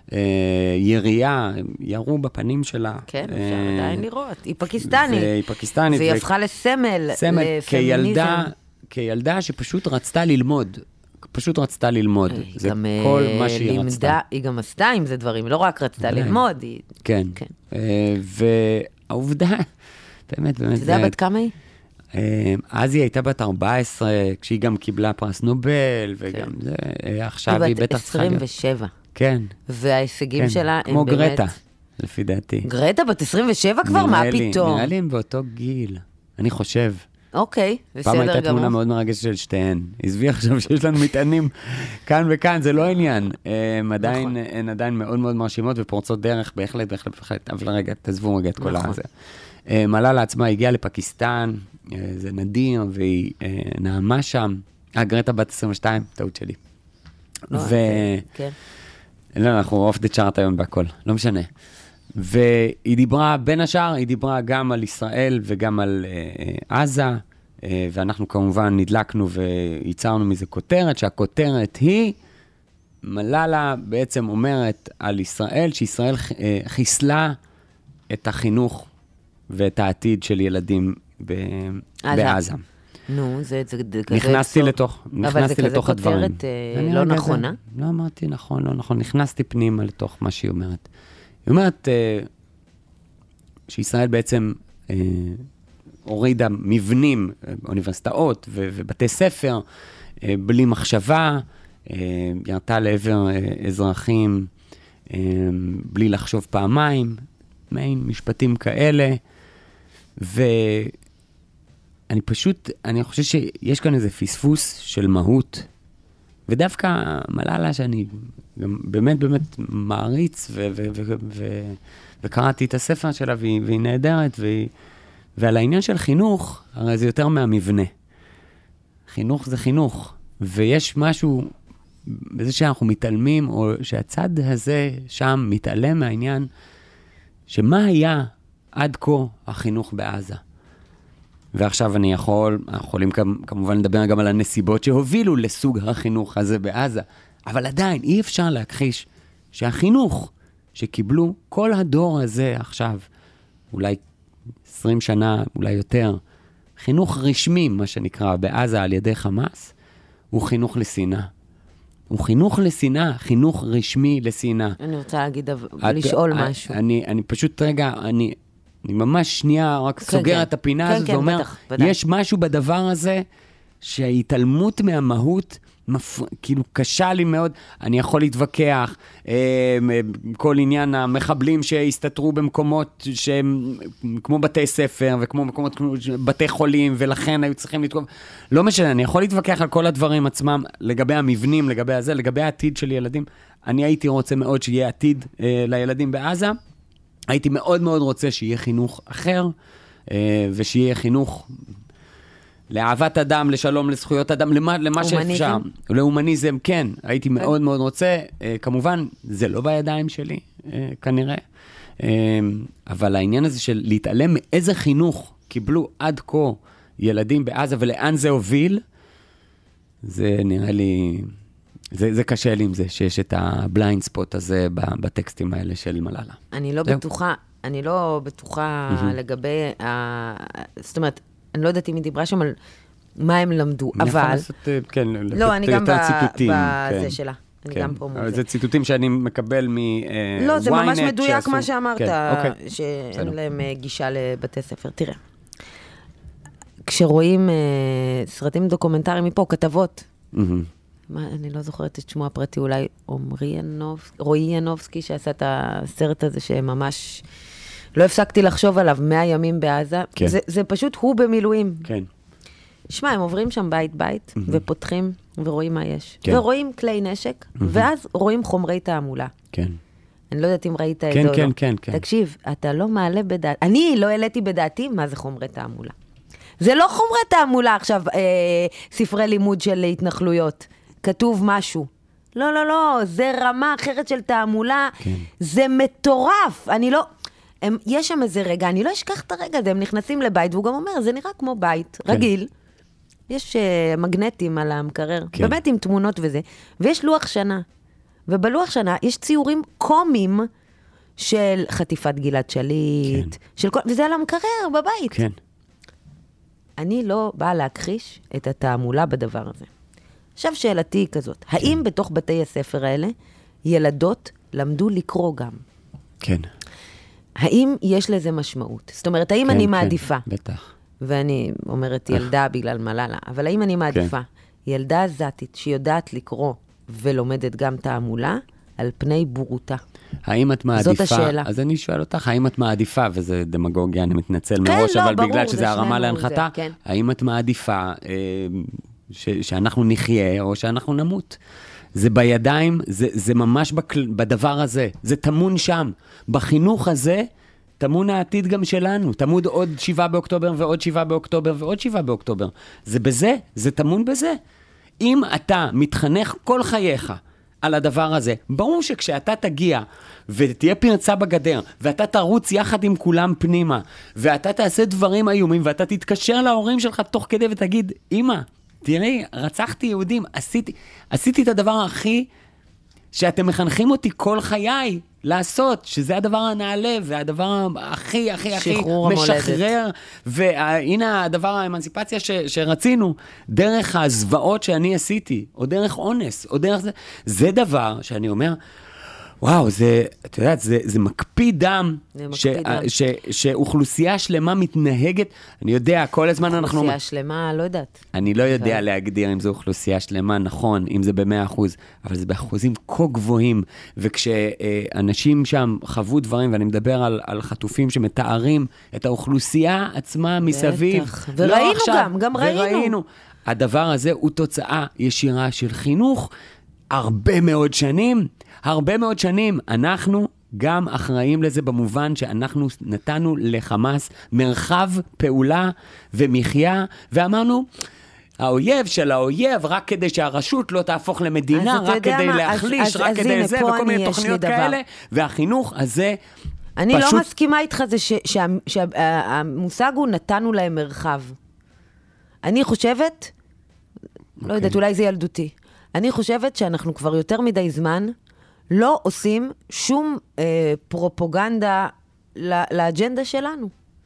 ירייה, ירו בפנים שלה. כן, אפשר עדיין לראות. היא פקיסטנית. והיא פקיסטנית. והיא הפכה לסמל, סמל, כילדה, לפמיניזם. כילדה שפשוט רצתה ללמוד. פשוט רצתה ללמוד. היא זה גם כל אה, מה שהיא לימדה, רצתה. היא גם עשתה עם זה דברים, לא רק רצתה ודאי. ללמוד. היא... כן. כן. אה, והעובדה, באמת, באמת. אתה יודע זה- בת כמה היא? אה, אז היא הייתה בת ארבע עשרה, כשהיא גם קיבלה פרס נובל, וגם זה, אה, עכשיו היא היא בת בטח צריכה עשרים להיות. ושבע. כן, וההישגים כן, שלה הם כמו באמת... גרטה, לפי דעתי. גרטה בת עשרים ושבע כבר? מה נראה לי- פתאום? נראה לי הם באותו גיל, אני חושב. אוקיי, פעם בסדר הייתה תמונה גמור. מאוד מרגשת של שתיהן. עזבי עכשיו שיש לנו מטענים כאן וכאן, זה לא עניין. הם עדיין, נכון. הן עדיין מאוד מאוד מרשימות ופורצות דרך, בהחלט, בהחלט, בהחלט. אבל רגע, תעזבו רגע את כל נכון. הזה. אה, מלאלה עצמה הגיעה לפקיסטן, אה, זה נדיר, והיא אה, נעמה שם. אה, גרטה בת עשרים ושתיים, טעות שלי. לא, ו... כן. לא, אנחנו אוף דה צ'ארט היום בהכל, לא משנה. והיא דיברה, בין השאר, היא דיברה גם על ישראל וגם על אה, עזה, אה, ואנחנו כמובן נדלקנו וייצרנו מזה כותרת, שהכותרת היא, מלאלה בעצם אומרת על ישראל, שישראל אה, חיסלה את החינוך ואת העתיד של ילדים ב- עזה. בעזה. נו, זה זה- זה כזה... נכנסתי סוף. לתוך, אבל נכנסתי זה כזה לתוך הדברים. כותרת אה, אני לא רגע נכונה. זה- לא אמרתי נכון, לא נכון. נכנסתי פנימה לתוך מה שהיא אומרת. היא אומרת אה, שישראל בעצם אה, הורידה מבנים, אה, אוניברסיטאות ו- ובתי ספר, אה, בלי מחשבה, אה, ירתה לעבר אה, אזרחים אה, בלי לחשוב פעמיים, מעין משפטים כאלה, ו... אני פשוט, אני חושב שיש כאן איזה פספוס של מהות, ודווקא מלאלה שאני גם באמת באמת מעריץ, ו- ו- ו- ו- וקראתי את הספר שלה, והיא, והיא נהדרת, והיא, ועל העניין של חינוך, הרי זה יותר מהמבנה. חינוך זה חינוך, ויש משהו בזה שאנחנו מתעלמים, או שהצד הזה שם מתעלם מהעניין, שמה היה עד כה החינוך בעזה. ועכשיו אני יכול, אנחנו יכולים כמובן לדבר גם על הנסיבות שהובילו לסוג החינוך הזה בעזה, אבל עדיין אי אפשר להכחיש שהחינוך שקיבלו כל הדור הזה עכשיו, אולי עשרים שנה, אולי יותר, חינוך רשמי, מה שנקרא, בעזה על ידי חמאס, הוא חינוך לשנאה. הוא חינוך לשנאה, חינוך רשמי לשנאה. אני רוצה להגיד, לשאול משהו. אני, אני פשוט רגע, אני... אני ממש שנייה רק כן, סוגר כן. את הפינה כן, הזאת כן, ואומר, בטח, ודאי. יש משהו בדבר הזה שההתעלמות מהמהות מפ... כאילו קשה לי מאוד, אני יכול להתווכח, אה, כל עניין המחבלים שהסתתרו במקומות שהם כמו בתי ספר, וכמו מקומות כמו בתי חולים, ולכן היו צריכים לתקוף, לא משנה, אני יכול להתווכח על כל הדברים עצמם, לגבי המבנים, לגבי הזה, לגבי העתיד של ילדים, אני הייתי רוצה מאוד שיהיה עתיד אה, לילדים בעזה, הייתי מאוד מאוד רוצה שיהיה חינוך אחר, אה, ושיהיה חינוך לאהבת אדם, לשלום, לזכויות אדם, למה, למה שאפשר. להומניזם, כן, הייתי מאוד מאוד רוצה. אה, כמובן, זה לא בידיים שלי, אה, כנראה. אה, אבל העניין הזה של להתעלם מאיזה חינוך קיבלו עד כה ילדים בעזה, ולאן זה הוביל, זה נראה לי, זה, זה קשה לי עם זה, שיש את הבליינד ספוט הזה בטקסטים האלה של מלאלה. אני לא בטוחה, אני לא בטוחה לגבי, זאת אומרת, אני לא יודעת אם היא דיברה שם על מה הם למדו, אבל... אני יכול לעשות, כן, לא, אני גם בזה שלה. אני כן. גם פה מול זה. זה ציטוטים שאני מקבל מ-וויינט. לא, זה ממש מדויק מה שאמרת, כן. אוקיי. שאין להם גישה לבתי ספר. תראה, כשרואים uh, סרטים דוקומנטריים מפה, כתבות, mm-hmm. מה, אני לא זוכרת את שמו הפרטי, אולי עומרי ינובסקי, רועי ינובסקי, שעשה את הסרט הזה שממש... לא הפסקתי לחשוב עליו, מאה ימים בעזה. כן. זה, זה פשוט הוא במילואים. כן. שמע, הם עוברים שם בית בית, mm-hmm. ופותחים ורואים מה יש. כן. ורואים כלי נשק, mm-hmm. ואז רואים חומרי תעמולה. כן. אני לא יודעת אם ראית את כן, זה או כן, לא. כן, כן. תקשיב, אתה לא מעלה בדעת... אני לא העליתי בדעתי מה זה חומרי תעמולה. זה לא חומרי תעמולה עכשיו, אה, ספרי לימוד של התנחלויות. כתוב משהו. לא, לא, לא, זה רמה אחרת של תעמולה. כן. זה מטורף. אני לא... הם, יש שם איזה רגע, אני לא אשכח את הרגע הזה, הם נכנסים לבית, והוא גם אומר, זה נראה כמו בית, כן. רגיל. יש uh, מגנטים על המקרר, כן. באמת עם תמונות וזה, ויש לוח שנה. ובלוח שנה יש ציורים קומיים של חטיפת גלעד שליט, כן. של כל, וזה על המקרר בבית. כן. אני לא באה להכחיש את התעמולה בדבר הזה. עכשיו שאלתי היא כזאת, כן. האם בתוך בתי הספר האלה ילדות למדו לקרוא גם? כן. האם יש לזה משמעות? זאת אומרת, האם כן, אני מעדיפה? כן, בטח. ואני אומרת ילדה בגלל מלאלה, אבל האם אני מעדיפה? כן. ילדה עזתית שיודעת לקרוא ולומדת גם תעמולה על פני בורותה. האם את מעדיפה? זאת השאלה. אז אני שואל אותך, האם את מעדיפה, וזה דמגוגיה, אני מתנצל כן, מראש, לא, אבל ברור, בגלל שזה הרמה להנחתה, זה, כן. האם את מעדיפה אה, ש, שאנחנו נחיה או שאנחנו נמות? זה בידיים, זה, זה ממש בכל, בדבר הזה, זה תמון שם. בחינוך הזה, תמון העתיד גם שלנו, תמוד עוד שבעה באוקטובר ועוד שבעה באוקטובר ועוד שבעה באוקטובר. זה בזה, זה תמון בזה. אם אתה מתחנך כל חייך על הדבר הזה, ברור שכשאתה תגיע ותהיה פרצה בגדר, ואתה תרוץ יחד עם כולם פנימה, ואתה תעשה דברים איומים, ואתה תתקשר להורים שלך תוך כדי ותגיד, אמא, תראי, רצחתי יהודים, עשיתי, עשיתי את הדבר הכי שאתם מחנכים אותי כל חיי לעשות, שזה הדבר הנעלה, והדבר הכי, הכי, הכי משחרר, והנה הדבר האמנסיפציה ש, שרצינו, דרך הזוועות שאני עשיתי, או דרך אונס, או דרך זה, זה דבר שאני אומר, וואו, זה, את יודעת, זה, זה מקפיא דם, ש, ש, שאוכלוסייה שלמה מתנהגת, אני יודע, כל הזמן אנחנו... אוכלוסייה שלמה, לא יודעת. אני לא יודע להגדיר אם זו אוכלוסייה שלמה, נכון, אם זה במאה אחוז, אבל זה באחוזים כה גבוהים, וכשאנשים שם חוו דברים, ואני מדבר על, על חטופים שמתארים את האוכלוסייה עצמה מסביב. בטח, וראינו לא עכשיו, גם, גם ראינו. וראינו. הדבר הזה הוא תוצאה ישירה של חינוך, הרבה מאוד שנים, הרבה מאוד שנים, אנחנו גם אחראים לזה במובן שאנחנו נתנו לחמאס מרחב פעולה ומחיה, ואמרנו, האויב של האויב, רק כדי שהרשות לא תהפוך למדינה, רק כדי מה, להחליש, אז, רק אז כדי הנה, זה, וכל מיני תוכניות כאלה, והחינוך הזה אני פשוט... לא מסכימה איתך זה ש, שה, שהמושג הוא נתנו להם מרחב. אני חושבת, okay. לא יודעת, אולי זה ילדותי, אני חושבת שאנחנו כבר יותר מדי זמן לא עושים שום אה, פרופוגנדה לאג'נדה שלנו.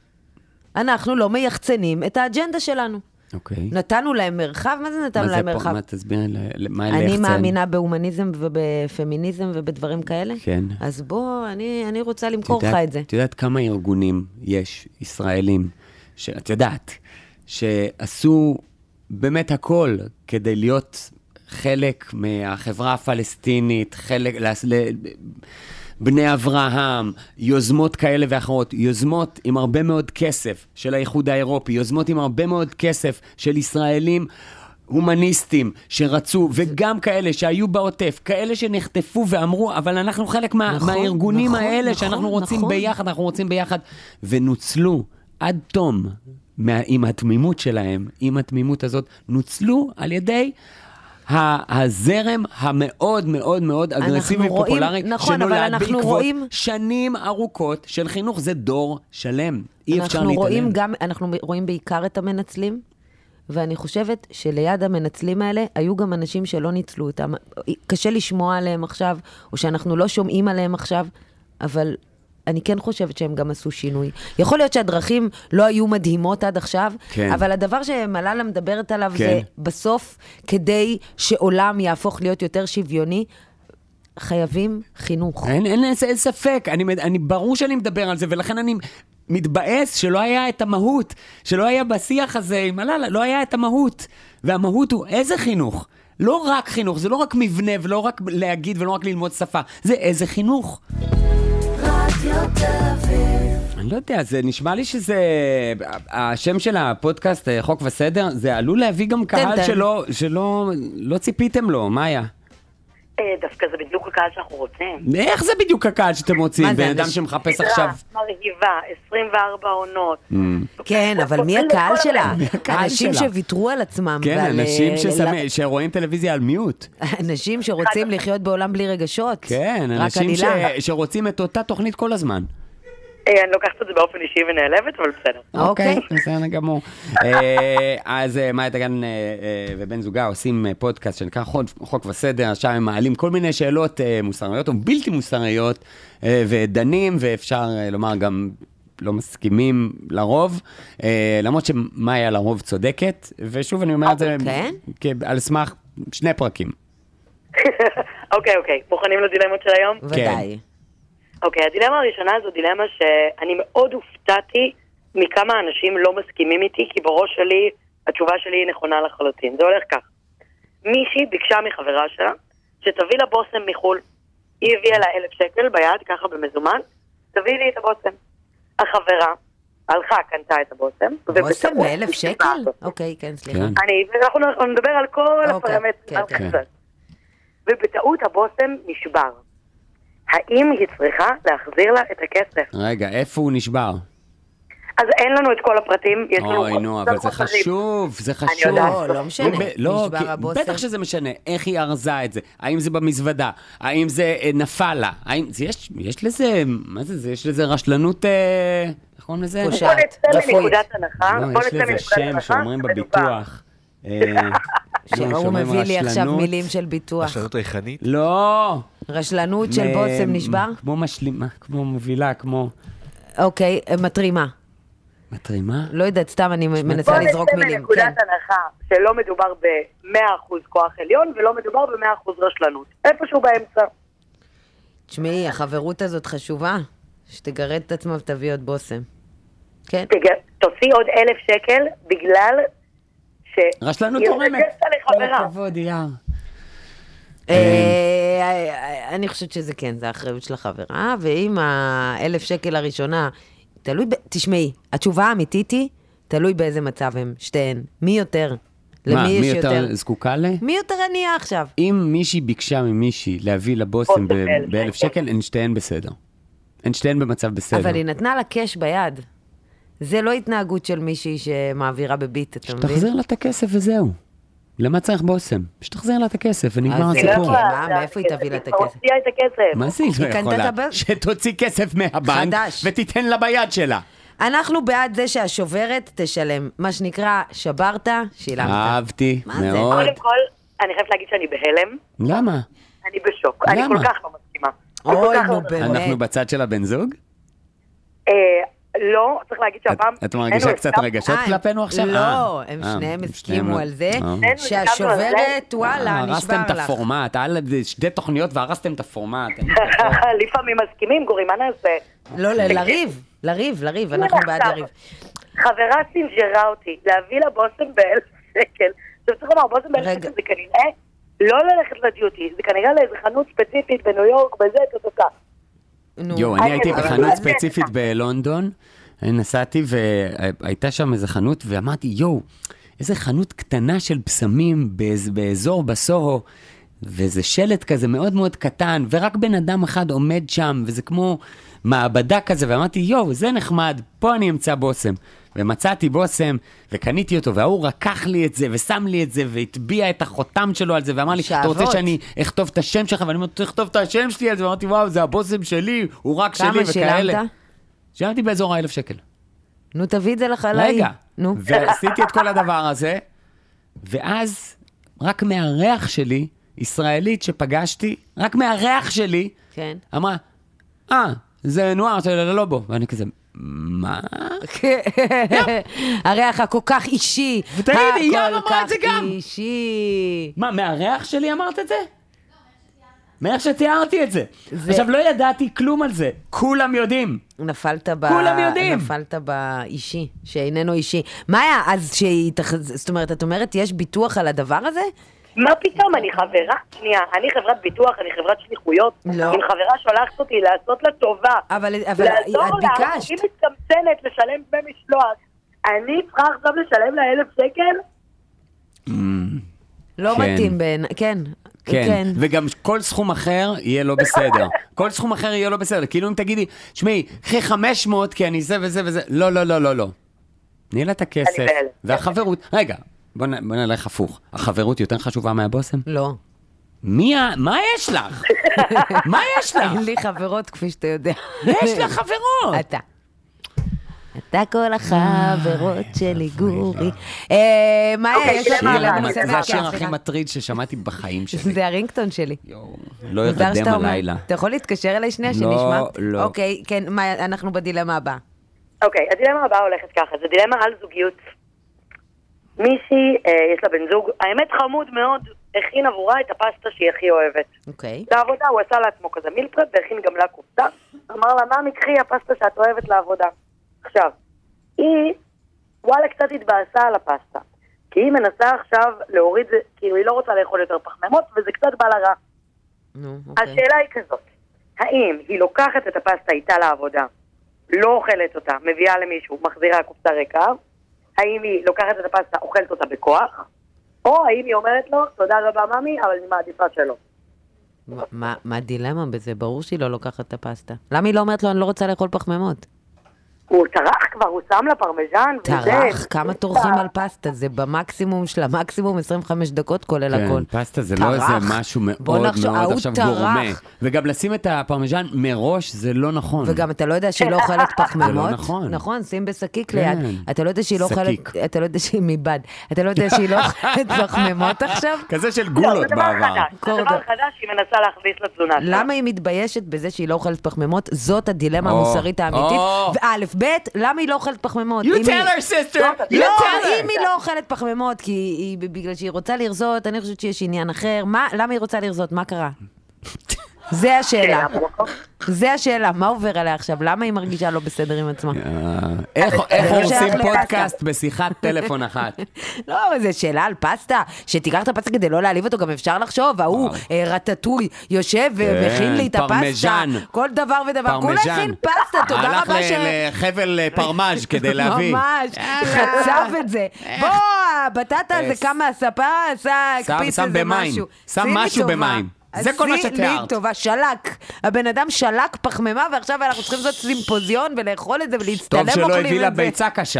אנחנו לא מייחצנים את האג'נדה שלנו. אוקיי. נתנו להם מרחב, מה זה נתנו להם מרחב? מה תסבירי, מה אני ליחצן? מאמינה בהומניזם ובפמיניזם ובדברים כאלה. כן. אז בוא, אני, אני רוצה למכור לך את זה. את יודעת כמה ארגונים יש, ישראלים, שאת יודעת, שעשו באמת הכל כדי להיות חלק מהחברה הפלסטינית, חלק, בני אברהם, יוזמות כאלה ואחרות, יוזמות עם הרבה מאוד כסף של האיחוד האירופי, יוזמות עם הרבה מאוד כסף של ישראלים הומניסטים שרצו, וגם כאלה שהיו בעוטף, כאלה שנחטפו ואמרו, אבל אנחנו חלק מה, נכון, מהארגונים נכון, האלה נכון, שאנחנו רוצים נכון. ביחד, אנחנו רוצים ביחד, ונוצלו עד תום, מה, עם התמימות שלהם, עם התמימות הזאת, נוצלו על ידי הזרם המאוד מאוד מאוד אגרסיבי ופופולרי, נכון, שנולד בעקבות רואים... שנים ארוכות של חינוך, זה דור שלם, אי אפשר להתעלם. רואים גם, אנחנו רואים בעיקר את המנצלים, ואני חושבת שליד המנצלים האלה, היו גם אנשים שלא ניצלו אותם. קשה לשמוע עליהם עכשיו, או שאנחנו לא שומעים עליהם עכשיו, אבל אני כן חושבת שהם גם עשו שינוי. יכול להיות שהדרכים לא היו מדהימות עד עכשיו, כן. אבל הדבר שמלאלה מדברת עליו כן. זה בסוף, כדי שעולם יהפוך להיות יותר שוויוני, חייבים חינוך. אין, אין, אין ספק, אני, אני, ברור שאני מדבר על זה, ולכן אני מתבאס שלא היה את המהות, שלא היה בשיח הזה עם מלאלה, לא היה את המהות. והמהות הוא איזה חינוך? לא רק חינוך, זה לא רק מבנה, ולא רק להגיד, ולא רק ללמוד שפה. זה איזה חינוך. אני לא יודע, זה נשמע לי שזה, השם של הפודקאסט, חוק וסדר, זה עלול להביא גם קהל שלא, שלא, לא ציפיתם לו, מאיה? דווקא זה בדיוק הקהל שאנחנו רוצים. איך זה בדיוק הקהל שאתם רוצים? בן אדם שמחפש עכשיו... מרהיבה, עשרים וארבע עונות. כן, אבל מי הקהל שלה? אנשים שוויתרו על עצמם. כן, אנשים שרואים טלוויזיה על מיוט. אנשים שרוצים לחיות בעולם בלי רגשות. כן, אנשים שרוצים את אותה תוכנית כל הזמן. אני לוקחת את זה באופן אישי ונעלבת, אבל בסדר. אוקיי, בסדר גמור. אז מאיה דגן ובן זוגה עושים פודקאסט שנקרא חוק וסדר, שם הם מעלים כל מיני שאלות מוסריות או בלתי מוסריות, ודנים, ואפשר לומר גם לא מסכימים לרוב, למרות שמאיה לרוב צודקת, ושוב אני אומר את זה על סמך שני פרקים. אוקיי, אוקיי. מוכנים לדילמות של היום? ודאי. אוקיי, okay, הדילמה הראשונה זו דילמה שאני מאוד הופתעתי מכמה אנשים לא מסכימים איתי, כי בראש שלי, התשובה שלי היא נכונה לחלוטין. זה הולך כך. מישהי ביקשה מחברה שלה שתביא לה בוסם מחול. היא הביאה לה אלף שקל ביד, ככה במזומן, תביא לי את הבוסם. החברה הלכה, קנתה את הבוסם. בוסם באלף שקל? אוקיי, כן, סליחה. אני, אנחנו נדבר על כל הפרמטרים. ובטעות הבוסם נשבר. האם היא צריכה להחזיר לה את הכסף? רגע, איפה הוא נשבר? אז אין לנו את כל הפרטים. אוי, נו, אבל זה חשוב, זה חשוב. לא, לא משנה. נשבר הבוסם. בטח שזה משנה, איך היא ארזה את זה? האם זה במזוודה? האם זה נפל לה? יש לזה, מה זה? יש לזה רשלנות, איך קוראים לזה? פושעת, רפואית. יש לזה שם שאומרים בביטוח. שהוא מביא לי עכשיו מילים של ביטוח. רשלנות ריחנית? לא. רשלנות של בוסם נשבר? כמו משלימה, כמו מובילה, כמו... אוקיי, מטרימה. מטרימה? לא יודעת, סתם אני מנסה לזרוק מילים. בוא נצא מנקודת הנחה שלא מדובר ב-מאה אחוז כוח עליון, ולא מדובר ב-מאה אחוז רשלנות. איפשהו באמצע. תשמעי, החברות הזאת חשובה, שתגרד את עצמה ותביא עוד בוסם. כן? תוציא עוד אלף שקל בגלל ש... רשלנות תורמת. כל הכבוד, יאר. אני חושבת שזה כן, זה האחריות של החברה, ואם האלף שקל הראשונה, תלוי, תשמעי, התשובה האמיתית היא, תלוי באיזה מצב הם, שתיהן, מי יותר? מה, מי יותר זקוקה לה? מי יותר ענייה עכשיו? אם מישהי ביקשה ממישהי להביא לבוסם באלף שקל, הן שתיהן בסדר. הן שתיהן במצב בסדר. אבל היא נתנה לה קש ביד. זה לא התנהגות של מישהי שמעבירה בביט, אתה מבין? שתחזיר לה את הכסף וזהו. למה צריך בוסם? שתחזיר לה את הכסף ונגמר הסיפור. מאיפה היא תביא לה את הכסף? הוציאה את הכסף. מה זה היא לא יכולה? שתוציא כסף מהבנק ותיתן לה ביד שלה. אנחנו בעד זה שהשוברת תשלם. מה שנקרא, שברת, שילמת. אהבתי, מאוד. קודם כל, אני חייבת להגיד שאני בהלם. למה? אני בשוק. אני כל כך לא מסכימה. אוי, נו באמת. אנחנו בצד של הבן זוג? לא, צריך להגיד שהפעם... את מרגישה קצת רגשות כלפינו עכשיו? לא, הם שניהם הסכימו על זה, שהשוברת, וואלה, נשבר לך. הרסתם את הפורמט, על שתי תוכניות והרסתם את הפורמט. לפעמים מסכימים, גורי, מה נעשה? לא, לריב, לריב, לריב, אנחנו בעד לריב. חברה סינג'רה אותי, להביא לה בוסם באלף שקל. עכשיו צריך לומר, בוסם באלף שקל זה כנראה לא ללכת לדיוטי, זה כנראה לאיזה חנות ספציפית בניו יורק, בזה, תתוקה. יו, אני הייתי בחנות ספציפית בלונדון, נסעתי והייתה שם איזה חנות, ואמרתי, יו, איזה חנות קטנה של פסמים באזור בסוהו, וזה שלט כזה מאוד מאוד קטן, ורק בן אדם אחד עומד שם, וזה כמו מעבדה כזה, ואמרתי, יו, זה נחמד, פה אני אמצא בוסם. ומצאתי בוסם, וקניתי אותו, והוא רקח לי את זה, ושם לי את זה, והטביע את החותם שלו על זה, ואמר לי, אתה רוצה שאני אכתוב את השם שלך, ואני אומר, תכתוב את השם שלי על זה, ואמרתי, וואו, זה הבוסם שלי, הוא רק שלי, וכאלה. כמה שילמת? שילמתי באזור האלף שקל. נו, תביא את זה לך עליי. רגע, נו. ועשיתי את כל הדבר הזה, ואז רק מהריח שלי, ישראלית שפגשתי, רק מהריח שלי, כן. אמרה, אה, זה נוער של הלובו, ואני כזה, מה? הריח הכל כך אישי. ותגידי, ים אמרה את זה גם. אישי. מה, מהריח שלי אמרת את זה? מאיך שתיארתי את זה. עכשיו, לא ידעתי כלום על זה. כולם יודעים. נפלת ב... כולם יודעים. נפלת באישי, שאיננו אישי. מה היה אז שהיא... זאת אומרת, את אומרת, יש ביטוח על הדבר הזה? מה פתאום, אני חברה? שנייה, אני חברת ביטוח, אני חברת שליחויות. לא. אם חברה שולחת אותי לעשות לה טובה. אבל את ביקשת. היא מצמצנת לשלם דמי משלוח. אני צריכה עכשיו לשלם לה אלף שקל? לא מתאים בין... כן. כן, וגם כל סכום אחר יהיה לא בסדר. כל סכום אחר יהיה לא בסדר. כאילו אם תגידי, שמי, קחי חמש מאות כי אני זה וזה וזה. לא, לא, לא, לא, לא. תני לה את הכסף. והחברות... רגע. בוא נלך הפוך. החברות יותר חשובה מהבוסם? לא. מי ה... מה יש לך? מה יש לך? אין לי חברות, כפי שאתה יודע. יש לך חברות. אתה. אתה כל החברות שלי גורי. מה יש? זה השיר הכי מטריד ששמעתי בחיים שלי. זה הרינגטון שלי. לא ירדם הלילה. אתה יכול להתקשר אליי שנייה שנשמע? לא, לא. אוקיי, כן, אנחנו בדילמה הבאה. אוקיי, הדילמה הבאה הולכת ככה. זה דילמה על זוגיות. מישהי, יש לה בן זוג, האמת חמוד מאוד, הכין עבורה את הפסטה שהיא הכי אוהבת. אוקיי. לעבודה הוא עשה לעצמו כזה מילפרט, והכין גם לה קופסה. אמר לה, מה מקחי הפסטה שאת אוהבת לעבודה? עכשיו, היא, וואלה, קצת התבאסה על הפסטה. כי היא מנסה עכשיו להוריד, כאילו היא לא רוצה לאכול יותר פחמימות, וזה קצת בא לה רע. נו, אוקיי. השאלה היא כזאת, האם היא לוקחת את הפסטה איתה לעבודה, לא אוכלת אותה, מביאה למישהו, מחזירה קופסה ריקה, האם היא לוקחת את הפסטה, אוכלת אותה בכוח, או האם היא אומרת לו, תודה רבה ממי, אבל אני מעדיפה שלו. מה הדילמה בזה? ברור שהיא לא לוקחת את הפסטה. למה היא לא אומרת לו, אני לא רוצה לאכול פחמימות? הוא טרח כבר, הוא שם לה פרמיז'ן. טרח, כמה טורחים על פסטה, זה במקסימום של המקסימום עשרים וחמש דקות כולל הכל. כן, פסטה זה לא איזה משהו מאוד מאוד עכשיו גורמה. וגם לשים את הפרמיז'ן מראש זה לא נכון. וגם אתה לא יודע שהיא לא אוכלת פחמימות. זה לא נכון. נכון, שים בשקיק ליד. אתה לא יודע שהיא לא אוכלת, אתה לא יודע שהיא מבד. אתה לא יודע שהיא לא אוכלת פחמימות עכשיו? כזה של גולות בעבר. זה דבר חדש שהיא מנסה להכניס לתזונה. למה היא מתביישת בזה שהיא לא אוכלת פחמימות? זאת הדילמה המוסרית האמיתית. וא' ב', למה היא לא אוכלת פחמימות? You tell her sister! לא, אם היא לא אוכלת פחמימות, כי בגלל שהיא רוצה לרזות, אני חושבת שיש עניין אחר. למה היא רוצה לרזות? מה קרה? זה השאלה. זה השאלה, מה עובר עליה עכשיו? למה היא מרגישה לא בסדר עם עצמה? איך עושים פודקאסט בשיחת טלפון אחת? לא, אבל זו שאלה על פסטה, שתיקח את הפסטה כדי לא להעליב אותו, גם אפשר לחשוב, ההוא רטטוי יושב ומכין לי את הפסטה, כל דבר ודבר, כולה הכין פסטה, תודה רבה ש... הלך לחבל פרמז' כדי להביא. ממש, חצב את זה. בוא, הבטטה זה כמה הספה, עשה, הקפיץ איזה משהו. שם משהו במים. זה כל מה שתיארת. לי טובה, שלק. הבן אדם שלק פחמימה, ועכשיו אנחנו צריכים לעשות סימפוזיון ולאכול את זה ולהצטלם אוכלים את זה. טוב שלא הביא לה ביצה קשה.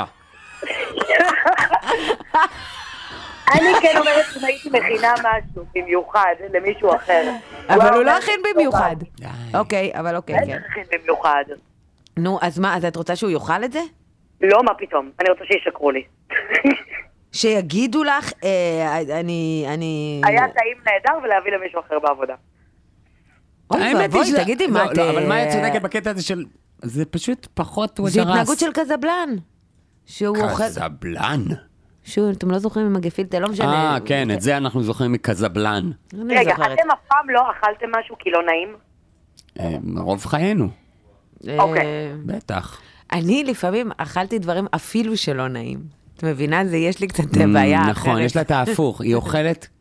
אני כן אומרת אם הייתי מכינה משהו במיוחד למישהו אחר. אבל הוא לא הכין במיוחד. אוקיי, אבל אוקיי, כן. אין הכין במיוחד. נו, אז מה, אז את רוצה שהוא יאכל את זה? לא, מה פתאום. אני רוצה שישקרו לי. שיגידו לך, אני, אני... היה טעים נהדר ולהביא למישהו אחר בעבודה. אוי, בואי, תגידי מה את... אבל מה את צודקת בקטע הזה של... זה פשוט פחות וג'רס. זה התנהגות של קזבלן. קזבלן? שהוא, אתם לא זוכרים עם הגפילטה, לא משנה. אה, כן, את זה אנחנו זוכרים מקזבלן. רגע, אתם אף פעם לא אכלתם משהו כי לא נעים? רוב חיינו. אוקיי. בטח. אני לפעמים אכלתי דברים אפילו שלא נעים. את מבינה? זה יש לי קצת בעיה אחרת. נכון, יש לה את ההפוך. היא אוכלת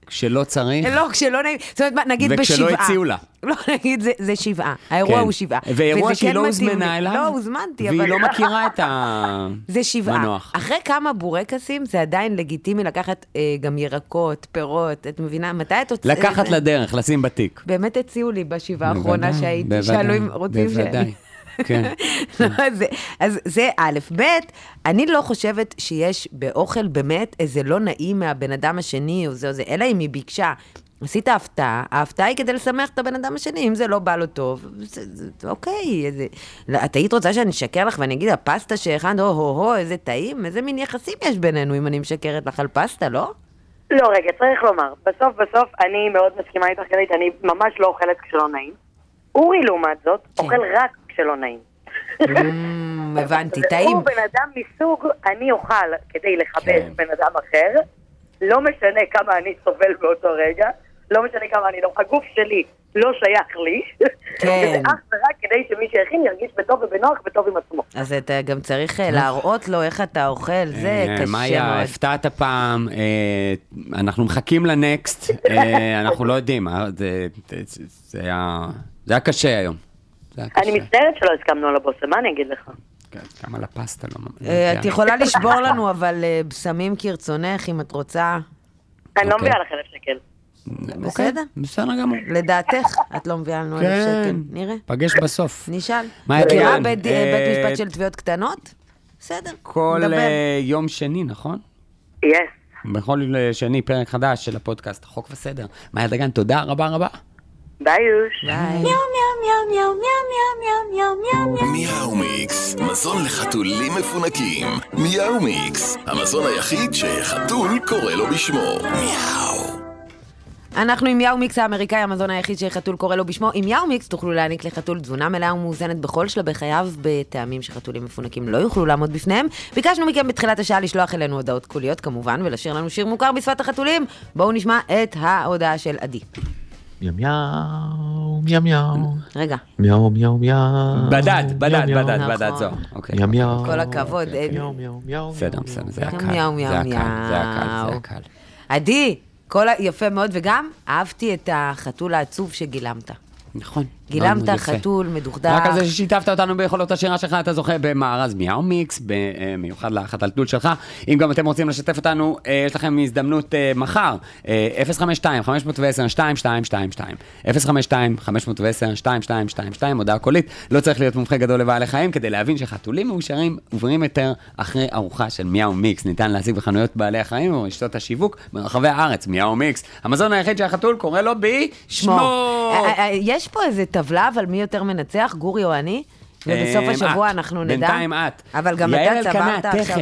כשלא צריך. לא, כשלא נעים, זאת אומרת, נגיד בשבעה. וכשלא הציעו לה. לא, נגיד, זה, זה שבעה. האירוע כן. הוא שבעה. ואירוע שהיא כן לא מתאים הוזמנה לי. אליו. לא, הוזמנתי, והיא אבל... לא מכירה את ה... זה שבעה. מנוח. אחרי כמה בורקסים, זה עדיין לגיטימי לקחת אה, גם ירקות, פירות, את מבינה? מתי את הוצ... לקחת זה... לדרך, לשים בתיק. באמת הציעו לי בשבעה האחרונה בוודאי, שהייתי, בוודאי, שאלו אם רוצים ש... בוודאי, כן. לא, זה, אז זה א', ב', אני לא חושבת שיש באוכל באמת איזה לא נעים מהבן אדם השני, או זה או זה, אלא אם היא ביקשה. עשית הפתעה, ההפתעה היא כדי לשמח את הבן אדם השני, אם זה לא בא לו טוב, זה, זה, אוקיי, זה, את היית רוצה שאני אשקר לך ואני אגיד, הפסטה שהכנת, הו הו הו, איזה טעים, איזה מין יחסים יש בינינו אם אני משקרת לך על פסטה, לא? לא, רגע, צריך לומר, בסוף בסוף אני מאוד מסכימה איתך גלית, אני ממש לא אוכלת כשלא נעים. אורי לעומת זאת, אוכל רק כשלא נעים. הבנתי, טעים. הוא בן אדם מסוג, אני אוכל כדי לכבד בן אדם אחר, לא משנה כמה אני סובל באותו רגע, לא משנה כמה אני לא, הגוף שלי לא שייך לי, כן. אך ורק כדי שמי שיכין ירגיש בטוב ובנוח וטוב עם עצמו. אז אתה גם צריך להראות לו איך אתה אוכל, זה קשה מאוד. מאיה, הפתעת הפעם, אנחנו מחכים לנקסט, אנחנו לא יודעים, זה היה קשה היום. אני מצטערת שלא הסכמנו על הבוסם, מה אני אגיד לך? גם על הפסטה לא... את יכולה לשבור לנו, אבל בשמים כרצונך, אם את רוצה. אני לא מביאה לך אלף שקל. בסדר? בסדר גמור. לדעתך, את לא מביאה לנו אלף שקל. נראה. פגש בסוף. נשאל. מאיה מכירה דיין. בית משפט של תביעות קטנות? בסדר. כל נדבר. יום שני, נכון? יס. בכל שני פרק חדש של הפודקאסט, חוק וסדר. מאיה דגן, תודה רבה רבה. ביי יוש. ביי. מיאו מיקס, מזון לחתולים מפונקים. מיאו מיקס, המזון היחיד שחתול קורא לו בשמו. מיאו. אנחנו עם יאו מיקס האמריקאי, המזון היחיד שחתול קורא לו בשמו. עם יאו מיקס תוכלו להעניק לחתול תזונה מלאה ומאוזנת בכל שלבי חייו, בטעמים שחתולים מפונקים לא יוכלו לעמוד בפניהם. ביקשנו מכם בתחילת השעה לשלוח אלינו הודעות קוליות כמובן, ולשיר לנו שיר מוכר בשפת החתולים. בואו נשמע את ההודעה של עדי. מיאו מיאו, מיאו מיאו. רגע. מיאו מיאו מיאו. בדד, בדד, בדד, נכון. בדד זו. אוקיי. מיאו מיאו. כל הכבוד. מיאו מיאו מיאו. בסדר, בסדר, זה היה קל. מיאו, מיאו, זה היה קל, מיאו. זה היה קל, זה היה קל. עדי, כל ה... יפה מאוד, וגם אהבתי את החתול העצוב שגילמת. נכון. גילמת חתול מדוכדך. רק על זה ששיתפת אותנו ביכולות השירה שלך, אתה זוכה במארז מיאו מיקס, במיוחד לחתלתול שלך. אם גם אתם רוצים לשתף אותנו, יש לכם הזדמנות מחר, אפס חמש שתיים חמש עשר שתיים שתיים שתיים שתיים, אפס חמש שתיים חמש עשר שתיים שתיים שתיים שתיים, הודעה קולית. לא צריך להיות מומחה גדול לבעלי חיים כדי להבין שחתולים מאושרים עוברים יותר אחרי ארוחה של מיאו מיקס. ניתן להשיג בחנויות בעלי החיים ורשתות השיווק ברחבי הארץ. מיאו מיקס, המזון היחיד שהחתול קורא לו בשמו. יש פה איזה טבלה, אבל מי יותר מנצח, גורי או אני? ובסוף השבוע אנחנו נדע. בינתיים את. אבל גם אתה צברת עכשיו.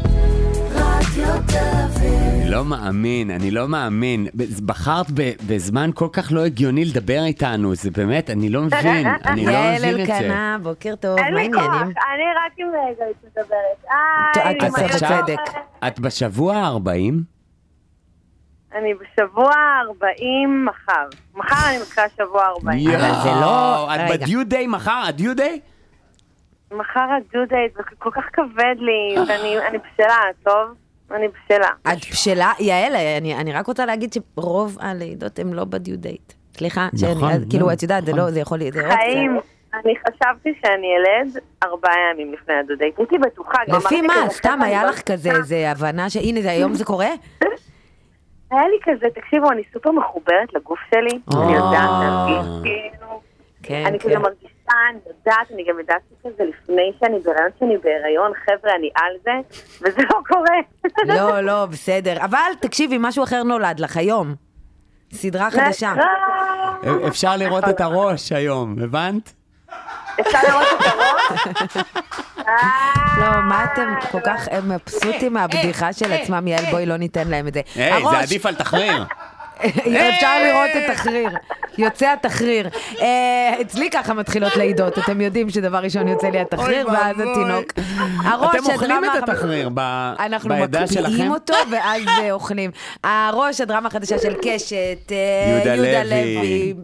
אני לא מאמין, אני לא מאמין. בחרת בזמן כל כך לא הגיוני לדבר איתנו, זה באמת, אני לא מבין, אני לא יעל מבין את זה. אלקנה, בוקר טוב, מה אין לי כוח, העניינים? אני רק עם גלית מדברת. את בצדק. את בשבוע ה-ארבעים? אני בשבוע ה-ארבעים מחר. מחר אני מתחילה שבוע ה-ארבעים. אבל זה לא... את רגע. בדיו דיי מחר? הדיו דיי? מחר הדודייט, זה כל כך כבד לי, ואני בשלה, טוב? אני בשלה. את בשלה, יעל, אני, אני רק רוצה להגיד שרוב הלידות הם לא בדיו דייט. סליחה, נכון, שאני, כאילו, לא, את יודעת, זה נכון. לא, זה יכול להיות... זה חיים, אני חשבתי שאני ילד ארבעה ימים לפני הדודייט. הייתי בטוחה. גם לפי אמרתי מה? כזה, סתם אני היה לא לך כזה, בטוחה. איזה הבנה שהנה, זה היום זה קורה? היה לי כזה, תקשיבו, אני סופר מחוברת לגוף שלי. אני יודעת להרגיש, כאילו. כן, אני כן. כזה מרגישה, אני יודעת, אני גם יודעת כזה לפני שאני בהיריון, שאני בהיריון, חבר'ה, אני על זה, וזה לא קורה. לא, לא, בסדר. אבל תקשיבי, משהו אחר נולד לך היום. סדרה חדשה. אפשר לראות את הראש היום, הבנת? אפשר לראות את הראש? לא, מה אתם כל כך מבסוטים מהבדיחה של עצמם, יעל, בואי לא ניתן להם את זה. היי, זה הראש, עדיף על תחריר. אפשר לראות את התחריר, יוצא התחריר. אה, אצלי ככה מתחילות לידות, אתם יודעים שדבר ראשון יוצא לי התחריר, אוי ואז ואבוי. התינוק. אתם אוכלים את התחריר אנחנו בעדה שלכם? מקפיאים אותו ואז אה, אוכלים. הראש, הדרמה החדשה של קשת, אה, יהודה יהודה לוי. לוי,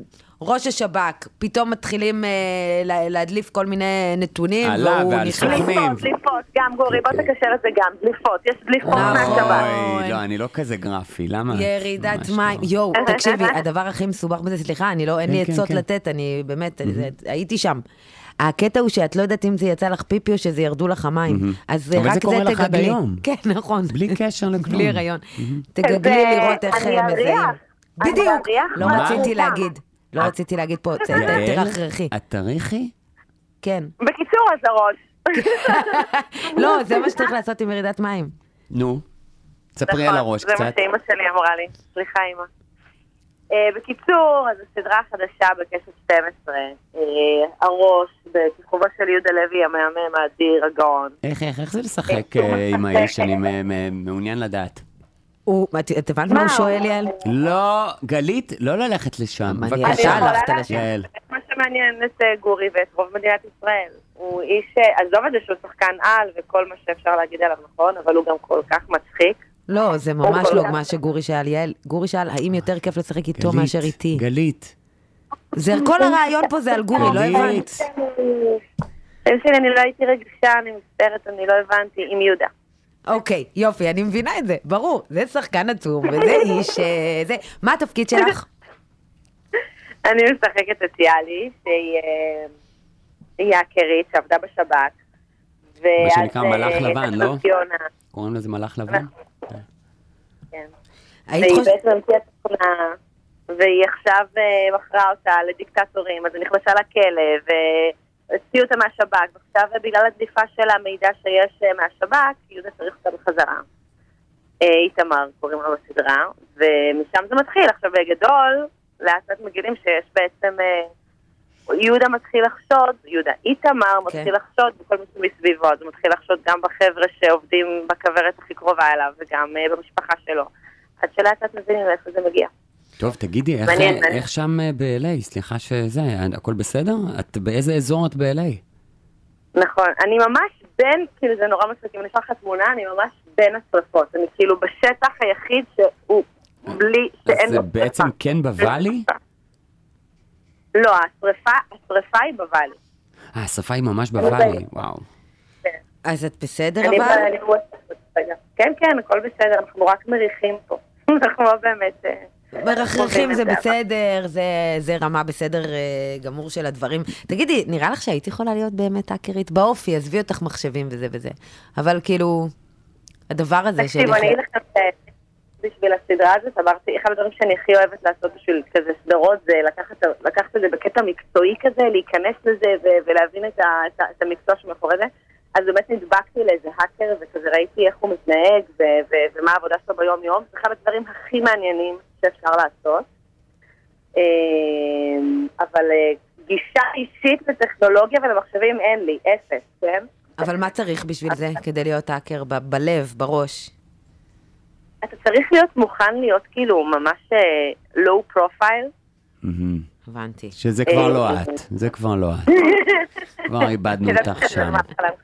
ראש השב"כ, פתאום מתחילים להדליף כל מיני נתונים, עלה ועל סוכנים. דליפות, גם גורי, בוא תקשר את זה גם, דליפות, יש דליפות מהשב"כ. אוי, לא, אני לא כזה גרפי, למה? ירידת מים, יואו, תקשיבי, הדבר הכי מסובך בזה, סליחה, אני לא, אין לי עצות לתת, אני באמת, הייתי שם. הקטע הוא שאת לא יודעת אם זה יצא לך פיפי או שזה ירדו לך מים. אז רק זה תגגלי. אבל זה קורה לך עד היום. כן, נכון. בלי קשר לכלום. בלי הריון. תגגלי לראות איך מזהים. בדיוק. לא רציתי להגיד. לא רציתי להגיד פה, תרחרחי. את תריחי? כן. בקיצור, אז הראש. לא, זה מה שצריך לעשות עם ירידת מים. נו, תספרי על הראש קצת. זה מה שאמא שלי אמרה לי. סליחה, אמא. בקיצור, אז הסדרה החדשה בקשת שתים עשרה, הראש, בכיכובו של יהודה לוי, המאמן, האדיר, הגאון. איך, איך, איך זה לשחק עם האיש? אני מעוניין לדעת. את הבנת מה הוא שואל, יעל? לא, גלית, לא ללכת לשם. אתה הלכת לשם. מה שמעניין את גורי ואת רוב מדינת ישראל. הוא איש, עזוב את זה שהוא שחקן על וכל מה שאפשר להגיד עליו נכון, אבל הוא גם כל כך מצחיק. לא, זה ממש לא מה שגורי שאל, יעל. גורי שאל, האם יותר כיף לשחק איתו מאשר איתי? גלית. כל הרעיון פה זה על גורי, לא הבנת. אני לא הייתי רגישה, אני מצטערת, אני לא הבנתי, עם יהודה. אוקיי, יופי, אני מבינה את זה, ברור. זה שחקן עצום, וזה איש, זה... מה התפקיד שלך? אני משחקת את יאלי, שהיא האקרית, שעבדה בשב"כ. מה שנקרא מלאך לבן, לא? קוראים לזה מלאך לבן? כן. והיא בעצם המציאה תכונה, והיא עכשיו בחרה אותה לדיקטטורים, אז היא נכנסה לכלא, והוציאו אותה מהשב"כ, ועכשיו בגלל הדליפה של המידע שיש מהשב"כ, יהודה צריך אותה בחזרה. איתמר, קוראים לו בסדרה, ומשם זה מתחיל. עכשיו בגדול, לאט לאט מגילים שיש בעצם... יהודה מתחיל לחשוד, יהודה איתמר מתחיל לחשוד בכל מי מסביבו, אז הוא מתחיל לחשוד גם בחבר'ה שעובדים בכוורת הכי קרובה אליו, וגם במשפחה שלו. עד שלאט לאט מבינים איפה זה מגיע. טוב, תגידי, איך שם ב-אל איי? סליחה שזה, הכל בסדר? את באיזה אזור את ב-אל איי? נכון, אני ממש בין, כאילו זה נורא מצחיק, אם אני אשלח לך תמונה, אני ממש בין השרפות. אני כאילו בשטח היחיד שהוא בלי, שאין לו שרפה. אז זה בעצם כן בוואלי? לא, השריפה, השריפה היא בוואלי. אה, השריפה היא ממש בוואלי, וואו. אז את בסדר אבל? כן, כן, הכל בסדר, אנחנו רק מריחים פה. אנחנו לא באמת... מרחרחים זה בסדר, זה רמה בסדר גמור של הדברים. תגידי, נראה לך שהייתי יכולה להיות באמת האקרית באופי, עזבי אותך מחשבים וזה וזה. אבל כאילו, הדבר הזה של... תקשיב, אני אגיד לך בשביל הסדרה הזאת, אמרתי, אחד הדברים שאני הכי אוהבת לעשות בשביל כזה סדרות, זה לקחת, לקחת את זה בקטע מקצועי כזה, להיכנס לזה ו- ולהבין את, ה- את, ה- את המקצוע שמאחורי זה. אז באמת נדבקתי לאיזה האקר, וכזה ראיתי איך הוא מתנהג, ו- ו- ומה העבודה שלו ביום יום. זה אחד הדברים הכי מעניינים שאפשר לעשות. אבל גישה אישית לטכנולוגיה ולמחשבים אין לי, אפס, כן? אבל מה צריך בשביל זה, כדי להיות האקר ב- בלב, בראש? אתה צריך להיות מוכן להיות כאילו ממש לואו פרופייל. הבנתי. שזה כבר לא את, זה כבר לא את. כבר איבדנו אותך שם.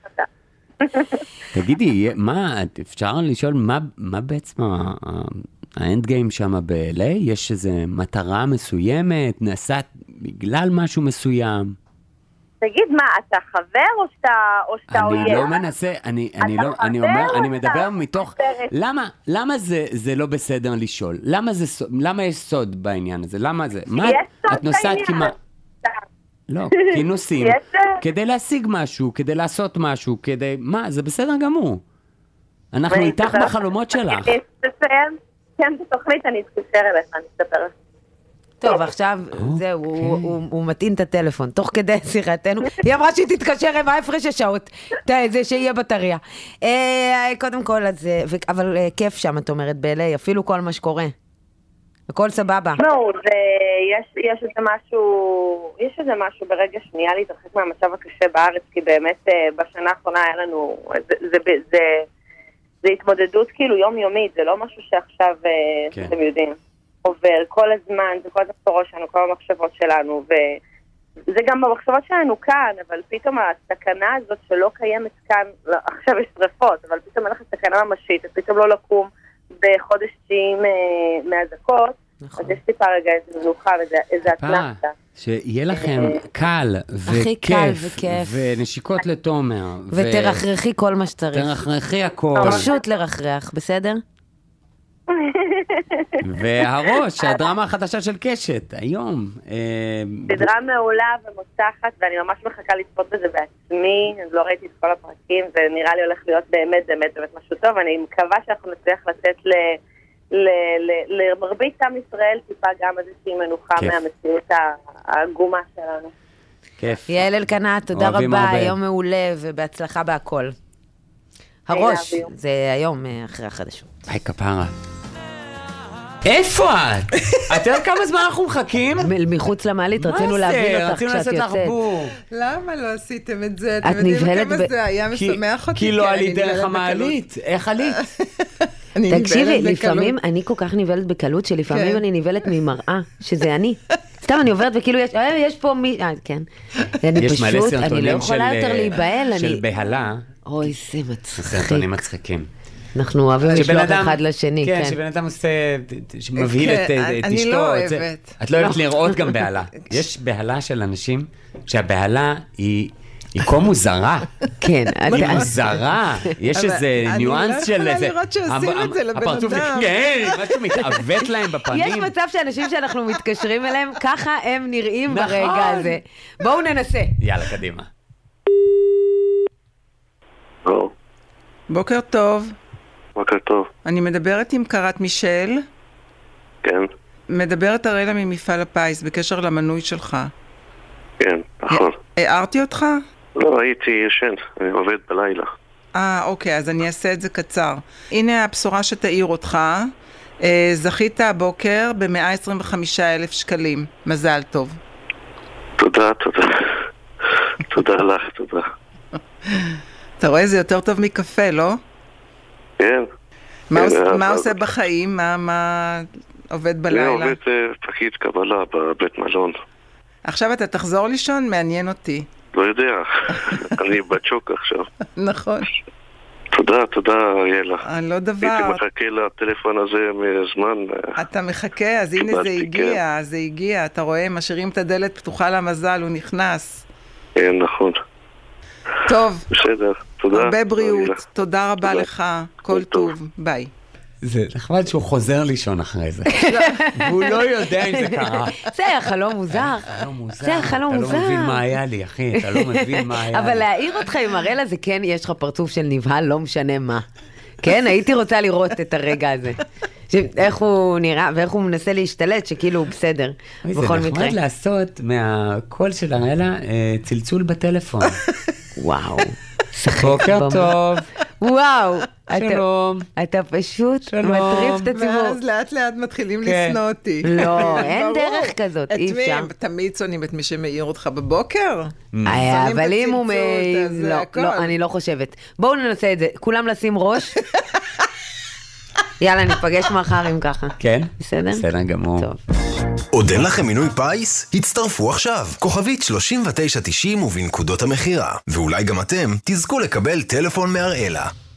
תגידי, מה, אפשר לשאול מה בעצם האנד גיים שם ב-אל איי? יש איזו מטרה מסוימת, נעשית בגלל משהו מסוים? תגיד מה, אתה חבר או שאתה, או שאתה אויב? אני לא מנסה, אני, אני לא, אני אומר, אני מדבר מתוך, למה, למה זה, זה לא בסדר לשאול? למה זה, למה יש סוד בעניין הזה? למה זה? מה, את נוסעת כמעט? לא, כי נוסעים, כדי להשיג משהו, כדי לעשות משהו, כדי, מה, זה בסדר גמור. אנחנו איתך בחלומות שלך. אני אתסיים, כן, בתוכנית אני אתקשר אליך, אני אספר לך. טוב, עכשיו, זהו, הוא מטעין את הטלפון, תוך כדי שיחתנו. היא אמרה שהיא תתקשר עם ההפרש השעות, זה שיהיה בטריה. קודם כל, אבל כיף שם, את אומרת, ב-אל איי, אפילו כל מה שקורה. הכל סבבה. לא, יש איזה משהו, יש איזה משהו ברגע שנייה להתרחק מהמצב הקשה בארץ, כי באמת בשנה האחרונה היה לנו, זה התמודדות כאילו יומיומית, זה לא משהו שעכשיו אתם יודעים. עובר כל הזמן, זה כל הזמן בראש שלנו, כל המחשבות שלנו, וזה גם במחשבות שלנו כאן, אבל פתאום הסכנה הזאת שלא קיימת כאן, לא, עכשיו יש שריפות, אבל פתאום אין לך סכנה ממשית, אז פתאום לא לקום בחודש תשיעים מהזקות, אז יש טיפה רגע איזה מנוחה ואיזה אתנחתה. שיהיה לכם קל וכיף, ונשיקות לתומר. ותרחרחי כל מה שצריך. תרחרחי הכל. פשוט לרחרח, בסדר? והראש, הדרמה החדשה של קשת, היום. סדרה מעולה ומוצחת, ואני ממש מחכה לצפות בזה בעצמי, אז לא ראיתי את כל הפרקים, ונראה לי הולך להיות באמת באמת באמת משהו טוב, אני מקווה שאנחנו נצליח לתת למרבית עם ישראל טיפה גם איזושהי מנוחה מהמציאות העגומה שלנו. כיף. יעל אלקנה, תודה רבה, יום מעולה ובהצלחה בהכל. הראש, זה היום אחרי החדשות. היי כפרה. איפה את? את יודעת כמה זמן אנחנו מחכים? מחוץ למעלית, רצינו להבין אותך כשאת יוצאת. למה לא עשיתם את זה? אתם יודעים כמה זה היה משמח אותי? כי לא עלי דרך המעלית. איך עלית? תקשיבי, לפעמים אני כל כך ניבלת בקלות, שלפעמים אני ניבלת ממראה, שזה אני. סתם אני עוברת וכאילו יש פה מי... כן. אני פשוט, אני לא יכולה יותר להיבהל. של בהלה. אוי, זה מצחיק. סרטונים מצחיקים. אנחנו אוהבים לשלוח אחד לשני, כן. כן, שבן אדם עושה, שמבהיל את אשתו. אני לא אוהבת. את לא אוהבת לראות גם בהלה. יש בהלה של אנשים, כשהבהלה היא כה מוזרה. כן. היא מוזרה. יש איזה ניואנס של איזה... אני לא יכולה לראות שעושים את זה לבן אדם. כן, משהו מתעוות להם בפנים. יש מצב שאנשים שאנחנו מתקשרים אליהם, ככה הם נראים ברגע הזה. בואו ננסה. יאללה, קדימה. בוקר טוב. בוקר טוב. אני מדברת עם קרת מישל. כן. מדברת הראלה ממפעל הפיס בקשר למנוי שלך. כן, נכון. הערתי אותך? לא, הייתי ישן, אני עובד בלילה. אה, אוקיי, אז אני אעשה את זה קצר. הנה הבשורה שתעיר אותך. אה, זכית הבוקר ב-מאה עשרים וחמישה אלף שקלים. מזל טוב. תודה, תודה. תודה לך, תודה. אתה רואה, זה יותר טוב מקפה, לא? כן. מה, כן, עוש, מה עושה בחיים? מה, מה עובד בלילה? אני עובד פקיד קבלה בבית מלון. עכשיו אתה תחזור לישון? מעניין אותי. לא יודע. אני בצ'וק עכשיו. נכון. תודה, תודה, יאללה. לא דבר. הייתי מחכה לטלפון הזה מזמן. אתה מחכה, אז הנה זה הגיע, כן. זה הגיע. אתה רואה, משאירים את הדלת פתוחה למזל, הוא נכנס. כן, נכון. טוב. בסדר, תודה. הרבה בריאות, תודה רבה לך, כל טוב, ביי. זה נחמד שהוא חוזר לישון אחרי זה. והוא לא יודע אם זה קרה. זה היה חלום מוזר. זה היה חלום מוזר. אתה לא מבין מה היה לי, אחי, אתה לא מבין מה היה לי. אבל להעיר אותך עם הראלה זה כן, יש לך פרצוף של נבהל, לא משנה מה. כן, הייתי רוצה לראות את הרגע הזה. איך הוא נראה, ואיך הוא מנסה להשתלט, שכאילו הוא בסדר. זה נחמד לעשות מהקול של הראלה צלצול בטלפון. וואו. בוקר טוב. וואו. שלום. אתה פשוט מטריף את הציבור. ואז לאט לאט מתחילים לשנוא אותי. לא, אין דרך כזאת, אי אפשר. תמיד שונאים את מי שמעיר אותך בבוקר. אבל אם הוא מעיר, לא, אני לא חושבת. בואו ננסה את זה. כולם לשים ראש. יאללה, ניפגש מחר אם ככה. כן? בסדר? בסדר גמור. טוב. עוד אין לכם מינוי פייס? הצטרפו עכשיו. כוכבית שלושים ותשע תשעים ובנקודות המחירה. ואולי גם אתם תזכו לקבל טלפון מהראלה.